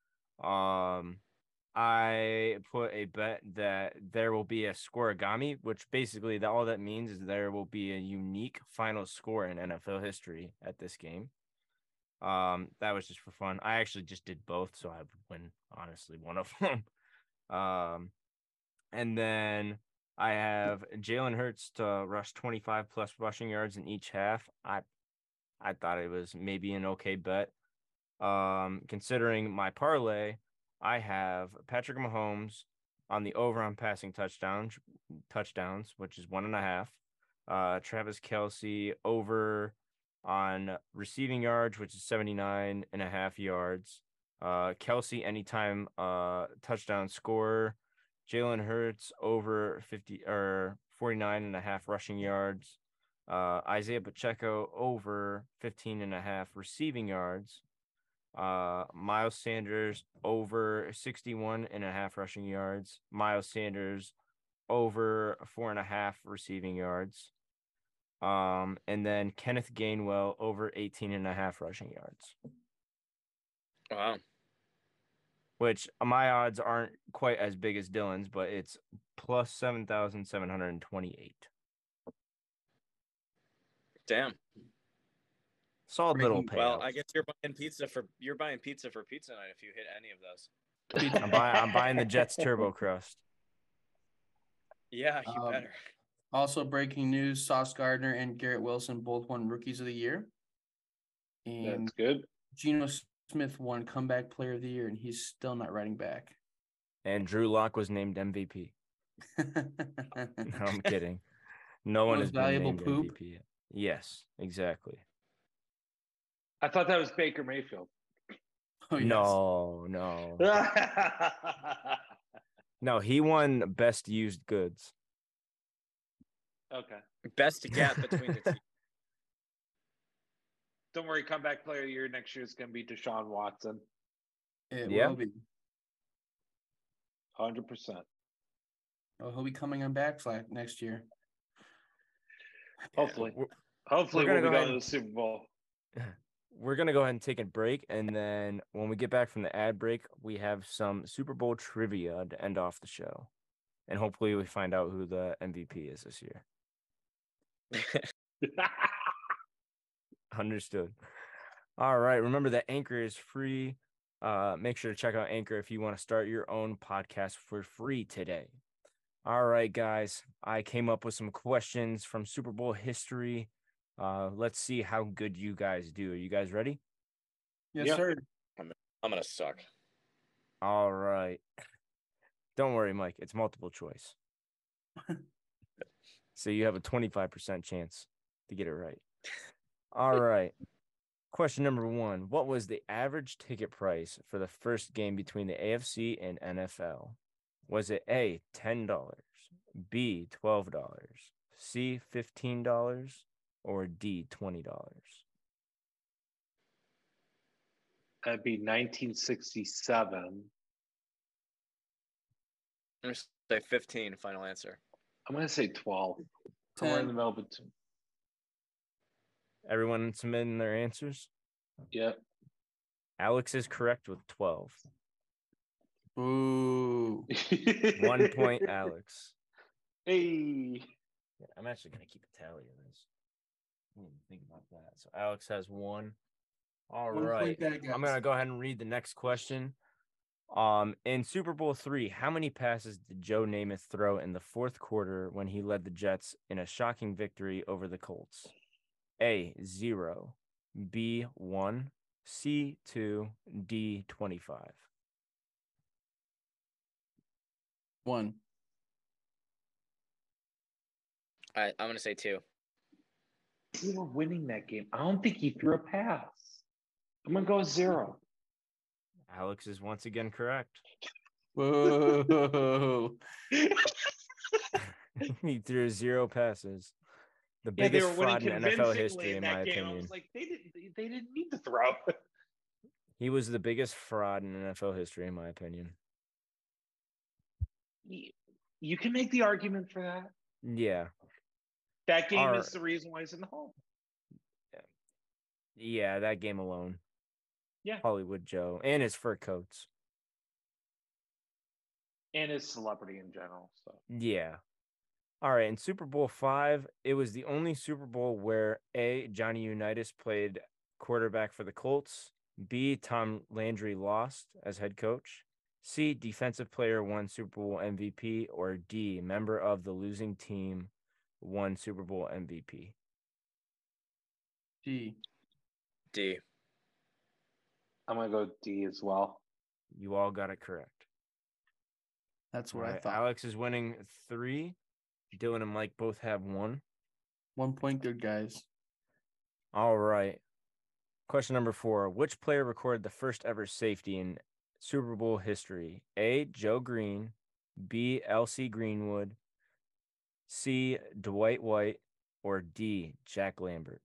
I put a bet that there will be a scoregami, which basically all that means is there will be a unique final score in NFL history at this game. That was just for fun. I actually just did both, so I would win, honestly, one of them. And then I have Jalen Hurts to rush 25 plus rushing yards in each half. I thought it was maybe an okay bet. Considering my parlay, I have Patrick Mahomes on the over on passing touchdowns, which is 1.5. Travis Kelsey over on receiving yards, which is 79.5 yards. Kelsey anytime touchdown scorer. Jalen Hurts over 50 or 49.5 rushing yards. Isaiah Pacheco over 15.5 receiving yards. Miles Sanders over 61.5 rushing yards. Miles Sanders over 4.5 receiving yards. And then Kenneth Gainwell over 18.5 rushing yards. Wow. Which my odds aren't quite as big as Dylan's, but it's plus 7,728. Damn. Solid little payout. Well, I guess you're buying pizza for pizza night if you hit any of those. I'm buying the Jets Turbo Crust. Yeah, you better. Also, breaking news: Sauce Gardner and Garrett Wilson both won Rookies of the Year, and That's good. Geno Smith won Comeback Player of the Year, and he's still not riding back. And Drew Lock was named MVP. No, I'm kidding. No one has been named MVP yet. Yes, exactly. I thought that was Baker Mayfield. Oh, yes. No. No, he won Best Used Goods. Okay. Best gap between the two. Don't worry, comeback player of the year next year is going to be Deshaun Watson. It will be. 100%. Oh, he'll be coming on backslash next year. Hopefully. We're Hopefully gonna we'll be go going to the Super Bowl. We're going to go ahead and take a break. And then when we get back from the ad break, we have some Super Bowl trivia to end off the show. And hopefully we find out who the MVP is this year. Understood. All right. Remember that Anchor is free. Make sure to check out Anchor if you want to start your own podcast for free today. All right, guys. I came up with some questions from Super Bowl history. Let's see how good you guys do. Are you guys ready? Yes, sir. I'm gonna suck. All right. Don't worry, Mike. It's multiple choice. So you have a 25% chance to get it right. All right. Question number 1. What was the average ticket price for the first game between the AFC and NFL? Was it A, $10, B, $12, C, $15, or D, $20? That'd be 1967. I'm gonna say 15. Final answer. I'm going to say 12. Somewhere in the middle between. Everyone submitting their answers? Yep. Alex is correct with 12. Ooh. 1 point, Alex. Hey. Yeah, I'm actually going to keep a tally of this. I didn't think about that. So Alex has 1. All 1 right. point back, guys. I'm going to go ahead and read the next question. In Super Bowl III, how many passes did Joe Namath throw in the fourth quarter when he led the Jets in a shocking victory over the Colts? A, 0, B 1, C 2, D 25. 1. I'm gonna say 2. We were winning that game. I don't think he threw a pass. I'm gonna go 0. Alex is once again correct. Whoa. He threw 0 passes. The Yeah, they biggest were winning fraud in NFL convincingly history, in my that game. I opinion. was like, they didn't need to throw. He was the biggest fraud in NFL history, in my opinion. You can make the argument for that. Yeah. That game Our- is the reason why he's in the Hall. Yeah, that game alone. Yeah. Hollywood Joe and his fur coats. And his celebrity in general. So Yeah. All right. In Super Bowl V, it was the only Super Bowl where A, Johnny Unitas played quarterback for the Colts. B, Tom Landry lost as head coach. C, defensive player won Super Bowl MVP. Or D, member of the losing team won Super Bowl MVP. D. D. I'm gonna go D as well. You all got it correct. That's All what I right. thought. Alex is winning 3. Dylan and Mike both have 1. 1 point, good guys. All right. Question number 4. Which player recorded the first ever safety in Super Bowl history? A, Joe Green. B, L.C. Greenwood. C, Dwight White. Or D, Jack Lambert.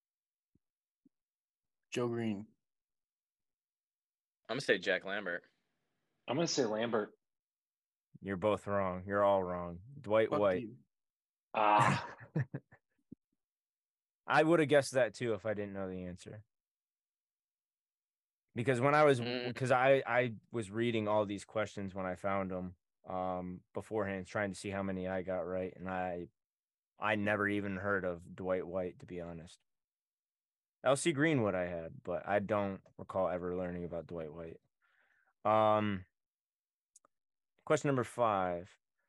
Joe Green. I'm gonna say Jack Lambert. I'm gonna say Lambert. You're both wrong. You're all wrong. Dwight Fuck White. you. Ah, I would have guessed that too if I didn't know the answer. Because when I was, because I was reading all these questions when I found them beforehand, trying to see how many I got right, and I never even heard of Dwight White, to be honest. L.C. Greenwood I had, but I don't recall ever learning about Dwight White. Question number 5.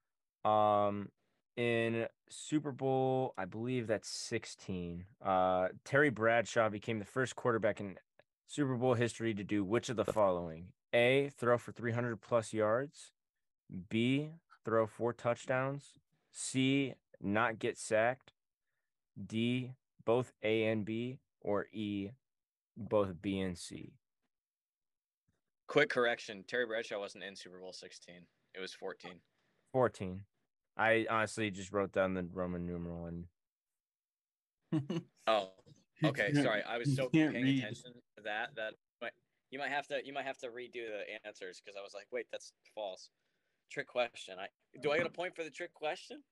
In Super Bowl, I believe that's 16. Terry Bradshaw became the first quarterback in Super Bowl history to do which of the following? A, throw for 300 plus yards. B, throw 4 touchdowns. C, not get sacked. D, both A and B. Or E, both B and C. Quick correction: Terry Bradshaw wasn't in Super Bowl 16. It was 14. 14. I honestly just wrote down the Roman numeral and Oh, okay. Sorry, I was so can't paying read. attention to that you might have to redo the answers because I was like, wait, that's false. Trick question. Do I get a point for the trick question?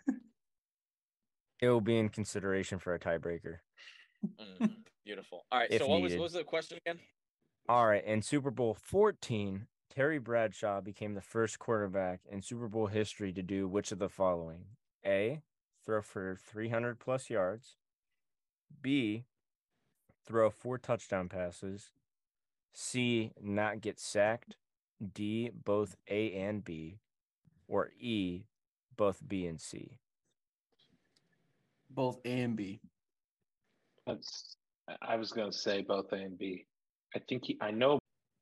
it will be in consideration for a tiebreaker. Beautiful. All right. If So what needed. was the question again? All right. In Super Bowl 14, Terry Bradshaw became the first quarterback in Super Bowl history to do which of the following? A, throw for 300 plus yards. B, throw 4 touchdown passes. C, not get sacked. D, both A and B. Or E, both B and C. Both A and B. I was gonna say both A and B. I know.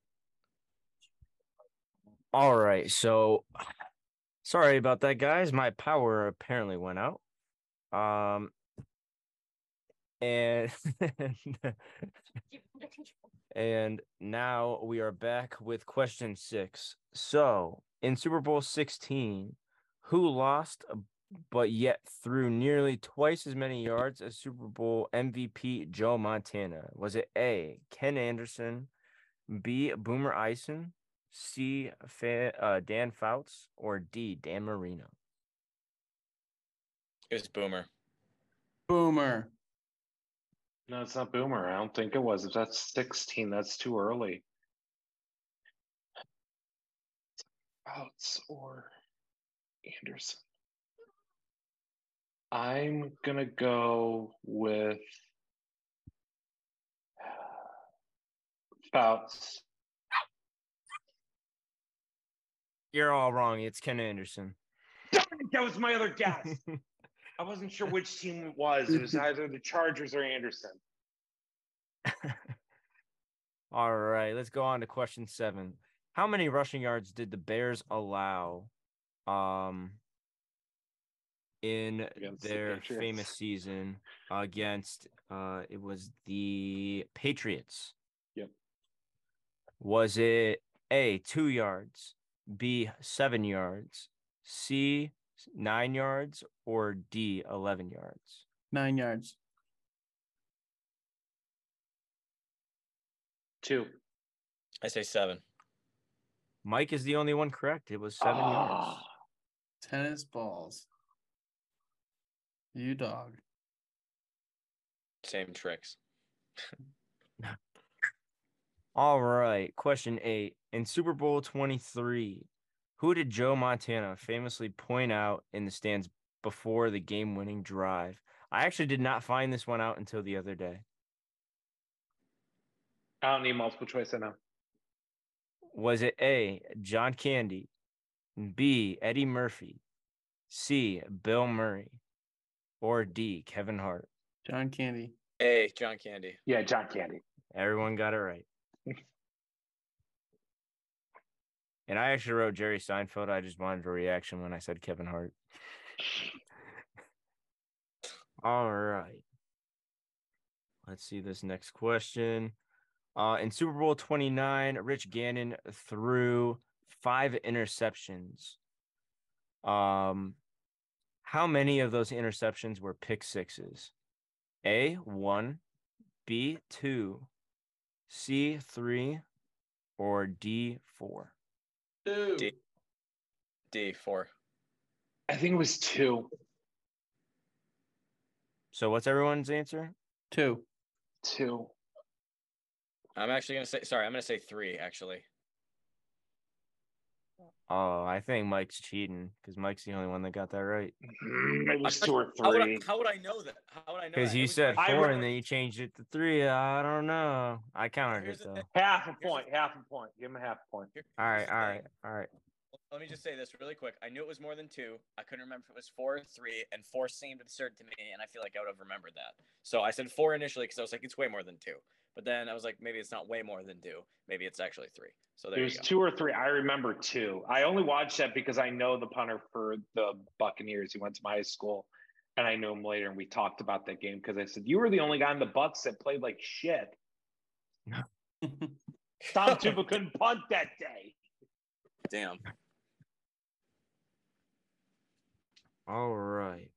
All right, so sorry about that, guys. My power apparently went out. And and now we are back with question 6. So, in Super Bowl 16, who lost but yet threw nearly twice as many yards as Super Bowl MVP Joe Montana? Was it A, Ken Anderson, B, Boomer Eisen, C, Dan Fouts, or D, Dan Marino? It was Boomer. Boomer. No, it's not Boomer. I don't think it was. If that's 16, that's too early. Outs or Anderson. I'm gonna go with Fouts. You're all wrong. It's Ken Anderson. Darn it, that was my other guess. I wasn't sure which team it was. It was either the Chargers or Anderson. All right, let's go on to question 7. How many rushing yards did the Bears allow in Against the their Patriots. famous season against it was the Patriots? Yep. Was it A, 2 yards, B, 7 yards, C, 9 yards, or D, 11 yards? 9 yards. 2. I say 7. Mike is the only one correct. It was 7 yards. Tennis balls. You dog. Same tricks. All right, question 8. In Super Bowl 23, who did Joe Montana famously point out in the stands before the game-winning drive? I actually did not find this one out until the other day. I don't need multiple choice. I know. Was it A, John Candy, B, Eddie Murphy, C, Bill Murray, or D, Kevin Hart? John Candy. A, John Candy. Yeah, John Candy. Everyone got it right. And I actually wrote Jerry Seinfeld. I just wanted a reaction when I said Kevin Hart. All right. Let's see this next question. In Super Bowl 29, Rich Gannon threw 5 interceptions. How many of those interceptions were pick sixes? A, 1, B, 2, C, 3, or D, 4? D, 4. I think it was 2. So what's everyone's answer? 2. 2. I'm actually going to say, sorry, I'm going to say 3, actually. Oh, I think Mike's cheating because Mike's the only one that got that right. It was 2 or How 3. would I know that? How would I know Because that? you said I 4 wrote- and then you changed it to 3. I don't know. I counted Here's it the though. thing. Half a point. Give him a half a point. All Here's right, the thing. all right. Let me just say this really quick. I knew it was more than 2. I couldn't remember if it was 4 or 3, and 4 seemed absurd to me, and I feel like I would have remembered that. So I said 4 initially because I was like, it's way more than 2. But then I was like, maybe it's not way more than 2. Maybe it's actually 3. So there It you was go. 2 or 3. I remember 2. I only watched that because I know the punter for the Buccaneers. He went to my high school, and I knew him later, and we talked about that game because I said, you were the only guy in the Bucs that played like shit. Tom Tuba couldn't punt that day. Damn. All right.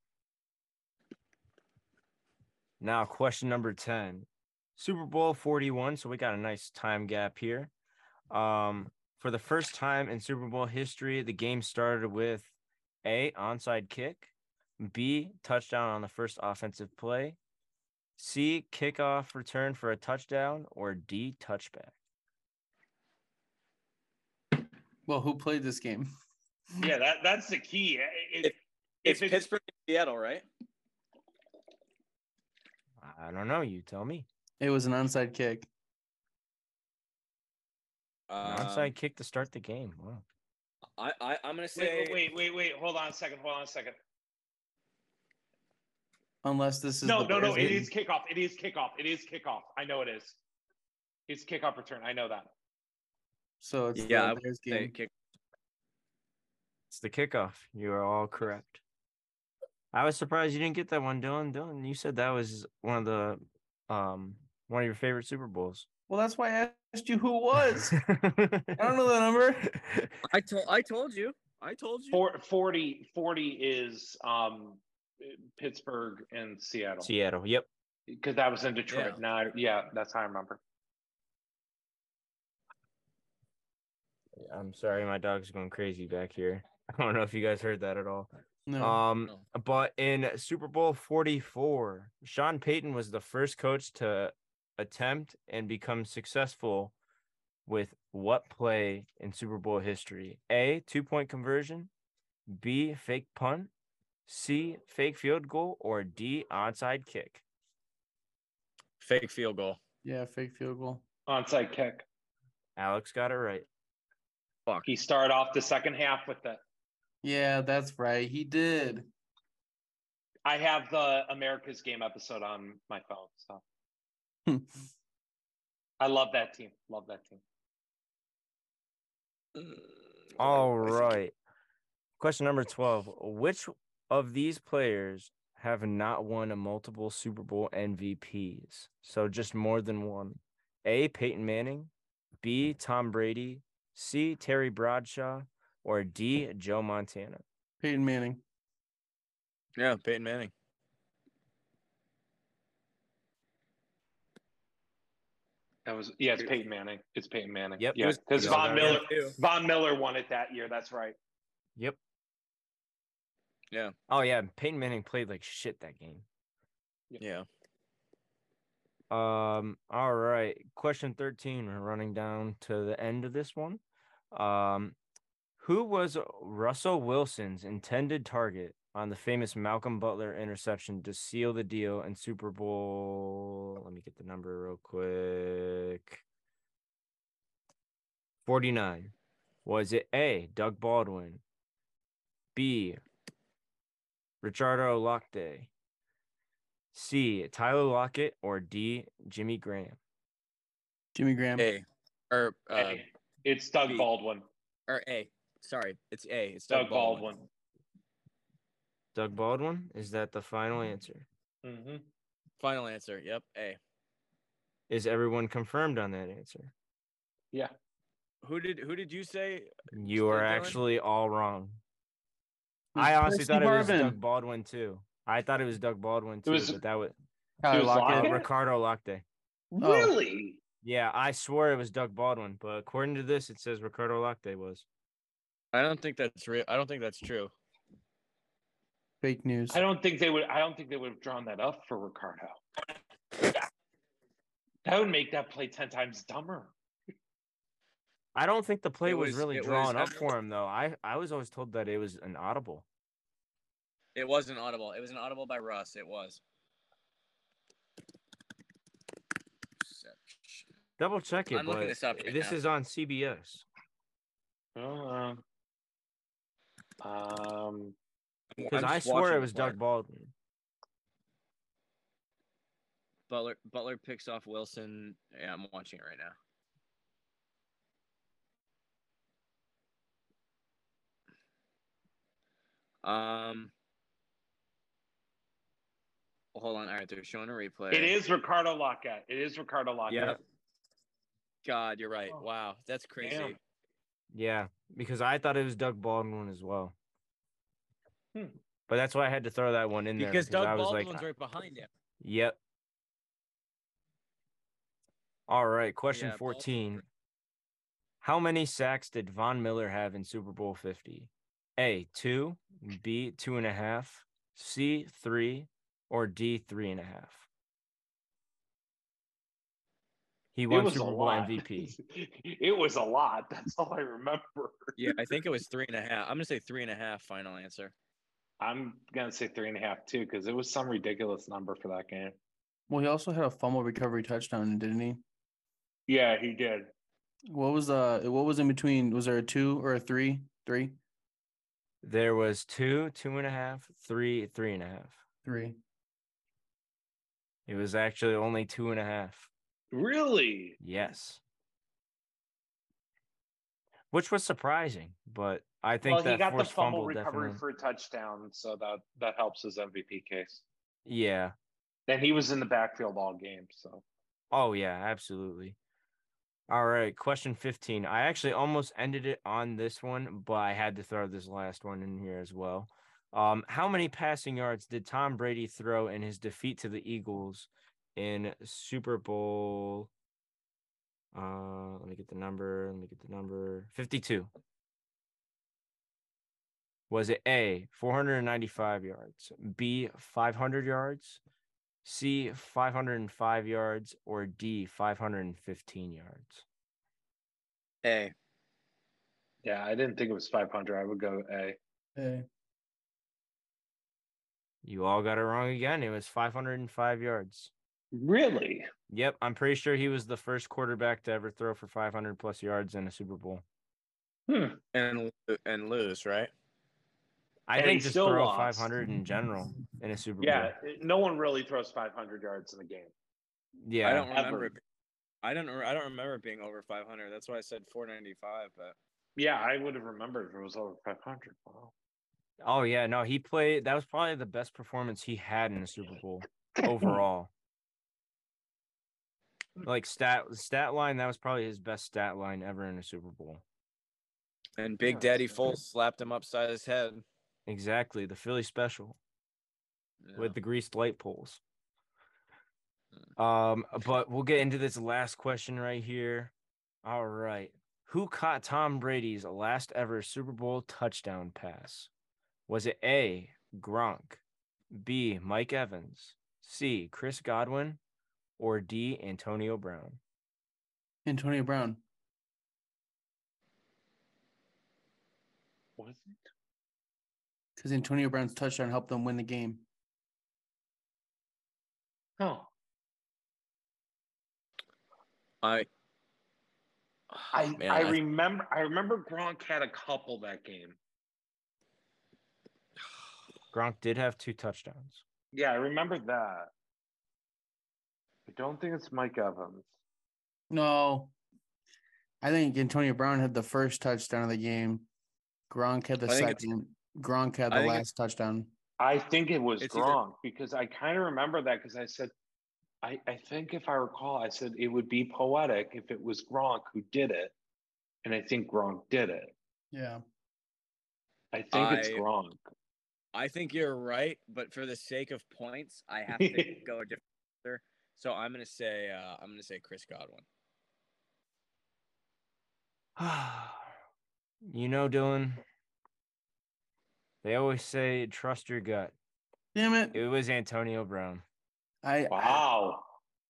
Now, question number 10. Super Bowl 41. So we got a nice time gap here. For the first time in Super Bowl history, the game started with A, onside kick, B, touchdown on the first offensive play, C, kickoff return for a touchdown, or D, touchback. Well, who played this game? Yeah, that's the key. It's Pittsburgh and Seattle, right? I don't know. You tell me. It was an onside kick. An onside kick to start the game. Wow. I'm gonna say Wait. Hold on a second. Unless this is No. the Bears It game. is kickoff. It is kickoff. I know it is. It's kickoff return. I know that. So it's yeah, the Bears I would say game. kick. It's the kickoff. You are all correct. I was surprised you didn't get that one, Dylan. Dylan, you said that was one of your favorite Super Bowls. Well, that's why I asked you who it was. I don't know the number. I told you. 40 is Pittsburgh and Seattle. Seattle. Yep. Because that was in Detroit. That's how I remember. I'm sorry, my dog's going crazy back here. I don't know if you guys heard that at all. No. But in Super Bowl 44, Sean Payton was the first coach to attempt and become successful with what play in Super Bowl history? A, 2-point conversion, B, fake punt, C, fake field goal, or D, onside kick? Fake field goal. Yeah, fake field goal. Onside kick. Alex got it right. Fuck. He started off the second half with that. Yeah, that's right. He did. I have the America's Game episode on my phone. So I love that team. Love that team. All right. Question number 12. Which of these players have not won a multiple Super Bowl MVPs? So just more than one. A, Peyton Manning, B, Tom Brady, C, Terry Bradshaw, or D, Joe Montana? Peyton Manning. Yeah, Peyton Manning. It's Peyton Manning. It's Peyton Manning. Yep. Yeah, because You all got it right. Von Miller won it that year. That's right. Yep. Yeah. Oh, yeah. Peyton Manning played like shit that game. Yeah. All right. Question 13. We're running down to the end of this one. Who was Russell Wilson's intended target on the famous Malcolm Butler interception to seal the deal in Super Bowl? Let me get the number real quick. 49. Was it A, Doug Baldwin, B, Richardo Lochte, C, Tyler Lockett, or D, Jimmy Graham? Jimmy Graham. A. Or It's Doug B. Baldwin. Or A. Sorry, it's A. It's Doug Baldwin. Doug Baldwin? Is that the final answer? Mm-hmm. Final answer. Yep, A. Is everyone confirmed on that answer? Yeah. Who did you say? You are Dylan? actually all wrong. It was I honestly Percy thought it was Harvin. Doug Baldwin too. I thought it was Doug Baldwin too, was- but that was Tyler was Lockett. Lockett? Ricardo Lochte. Really? Yeah, I swore it was Doug Baldwin, but according to this, it says Ricardo Lochte was. I don't think that's real. I don't think that's true. Fake news. I don't think they would have drawn that up for Ricardo. That would make that play 10 times dumber. I don't think the play It was was- really it drawn was- up for him though. I was always told that it was an audible. It wasn't audible. It was an audible by Russ. It was. Double check it, I'm looking but this up right this now. is on CBS. Um, Because I'm I just swore watching it the was play. Doug Baldwin. Butler picks off Wilson. Yeah, I'm watching it right now. Well, hold on. All right, they're showing a replay. it is Ricardo Lockett. It is Ricardo Lockett. Yep. God, you're right. Wow, that's crazy. Damn. Yeah, because I thought it was Doug Baldwin as well. Hmm. But that's why I had to throw that one in there. Because Doug I was Baldwin's like, right behind him. yep. All right, question Yeah, 14. How many sacks did Von Miller have in Super Bowl 50? A, 2, B, 2.5, C, 3, or D, 3.5? He It won was Super a Bowl lot. MVP. It was a lot. That's all I remember. Yeah, I think it was 3.5. I'm gonna say 3.5. Final answer. I'm gonna say 3.5 too, because it was some ridiculous number for that game. Well, he also had a fumble recovery touchdown, didn't he? Yeah, he did. What was in between? Was there a 2 or a 3? 3? There was 2, 2.5, 3, 3.5. 3. It was actually only 2.5. Really? Yes. Which was surprising, but I think Well, he that got the forced fumble fumble recovery definitely. for a touchdown, so that helps his MVP case. Yeah. And he was in the backfield all game, so Oh, yeah, absolutely. All right, question 15. I actually almost ended it on this one, but I had to throw this last one in here as well. How many passing yards did Tom Brady throw in his defeat to the Eagles in Super Bowl? Let me get the number. 52. Was it A, 495 yards, B, 500 yards, C, 505 yards, or D, 515 yards? A. yeah, I didn't think it was 500. I would go A. Hey. You all got it wrong again. It was 505 yards. Really? Yep, I'm pretty sure he was the first quarterback to ever throw for 500 plus yards in a Super Bowl. And lose, right? I And think he just still throw lost. 500 in general in a Super Yeah, Bowl. no one really throws 500 yards in a game. Yeah. I don't remember. Ever. I don't remember it being over 500. That's why I said 495. But Yeah, I would have remembered if it was over 500. Wow. Oh yeah, no, he played. That was probably the best performance he had in the Super Bowl overall. Like stat line, that was probably his best stat line ever in a Super Bowl. and Big Daddy Foles slapped him upside his head. Exactly, the Philly special with the greased light poles. But we'll get into this last question right here. All right. Who caught Tom Brady's last ever Super Bowl touchdown pass? Was it A, Gronk, B, Mike Evans, C, Chris Godwin, or D, Antonio Brown? Antonio Brown. Was it? Because Antonio Brown's touchdown helped them win the game. Oh. I remember Gronk had a couple that game. Gronk did have 2 touchdowns. Yeah, I remember that. I don't think it's Mike Evans. No. I think Antonio Brown had the first touchdown of the game. Gronk had the second. Gronk had the last touchdown. I think it was Gronk because I kind of remember that because I said, I think if I recall, I said it would be poetic if it was Gronk who did it. And I think Gronk did it. Yeah. I think it's Gronk. I think you're right, but for the sake of points, I have to go a different answer. So I'm gonna say Chris Godwin. You know, Dylan, they always say trust your gut. Damn it. It was Antonio Brown. Wow.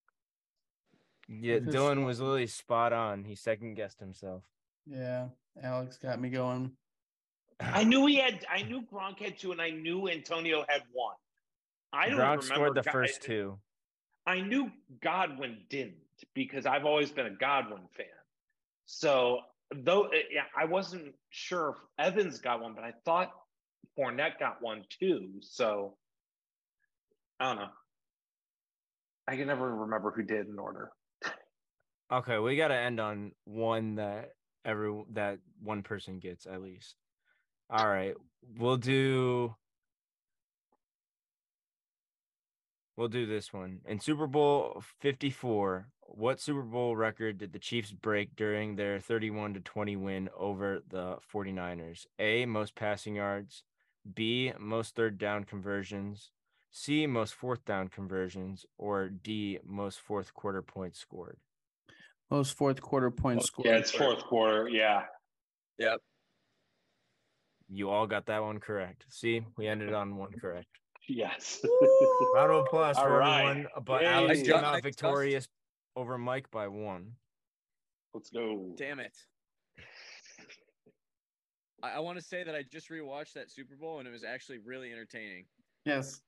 Yeah, Dylan was literally spot on. He second guessed himself. Yeah, Alex got me going. I knew Gronk had 2, and I knew Antonio had 1. I don't Gronk remember scored the first 2. I knew Godwin didn't because I've always been a Godwin fan. So I wasn't sure if Evans got 1, but I thought Fournette got 1 too. So I don't know. I can never remember who did in order. Okay, we got to end on one that one person gets at least. All right, we'll do this one. In Super Bowl 54, what Super Bowl record did the Chiefs break during their 31-20 win over the 49ers? A, most passing yards, B, most third down conversions, C, most fourth down conversions, or D, most fourth quarter points scored? Most fourth quarter points scored. Yeah, it's fourth quarter. Yeah. Yep. You all got that one correct. See, we ended on one correct. Yes. Round of applause All for right. everyone. But Yay. Alex came out victorious over Mike by 1. Let's go. Damn it. I want to say that I just rewatched that Super Bowl and it was actually really entertaining. Yes.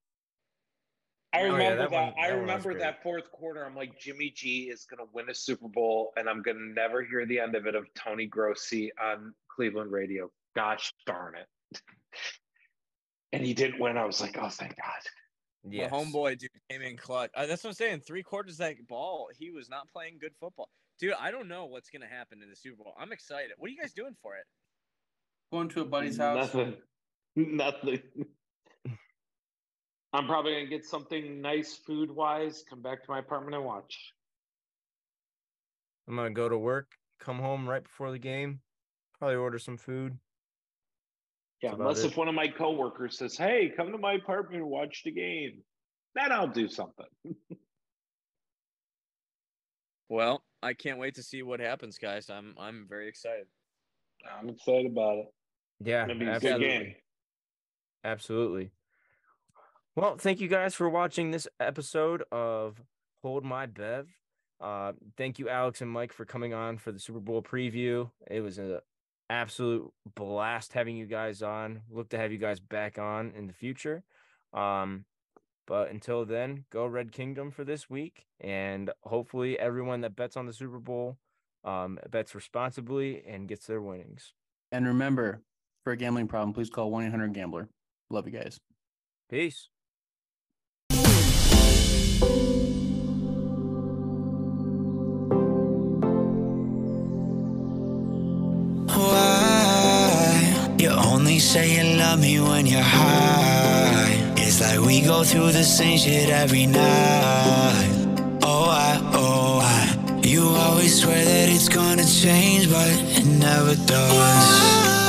I remember that remember that fourth quarter. I'm like, Jimmy G is going to win a Super Bowl, and I'm going to never hear the end of it of Tony Grossi on Cleveland radio. Gosh darn it. And he didn't win. I was like, oh, thank God. Yes. My homeboy, dude, came in clutch. That's what I'm saying. 3/4 of that ball, he was not playing good football. Dude, I don't know what's going to happen in the Super Bowl. I'm excited. What are you guys doing for it? Going to a buddy's house. Nothing. I'm probably going to get something nice food-wise, come back to my apartment and watch. I'm going to go to work, come home right before the game, probably order some food. Yeah, unless if one of my coworkers says, hey, come to my apartment and watch the game. Then I'll do something. Well, I can't wait to see what happens, guys. I'm very excited. I'm excited about it. Yeah, It's gonna be a absolutely. good game. Absolutely. Well, thank you guys for watching this episode of Hold My Bev. Thank you, Alex and Mike, for coming on for the Super Bowl preview. It was an absolute blast having you guys on. Look to have you guys back on in the future. But until then, go Red Kingdom for this week. And hopefully everyone that bets on the Super Bowl bets responsibly and gets their winnings. And remember, for a gambling problem, please call 1-800-GAMBLER. Love you guys. Peace. only say you love me when you're high. It's like we go through the same shit every night. Oh, you always swear that it's gonna change, but it never does.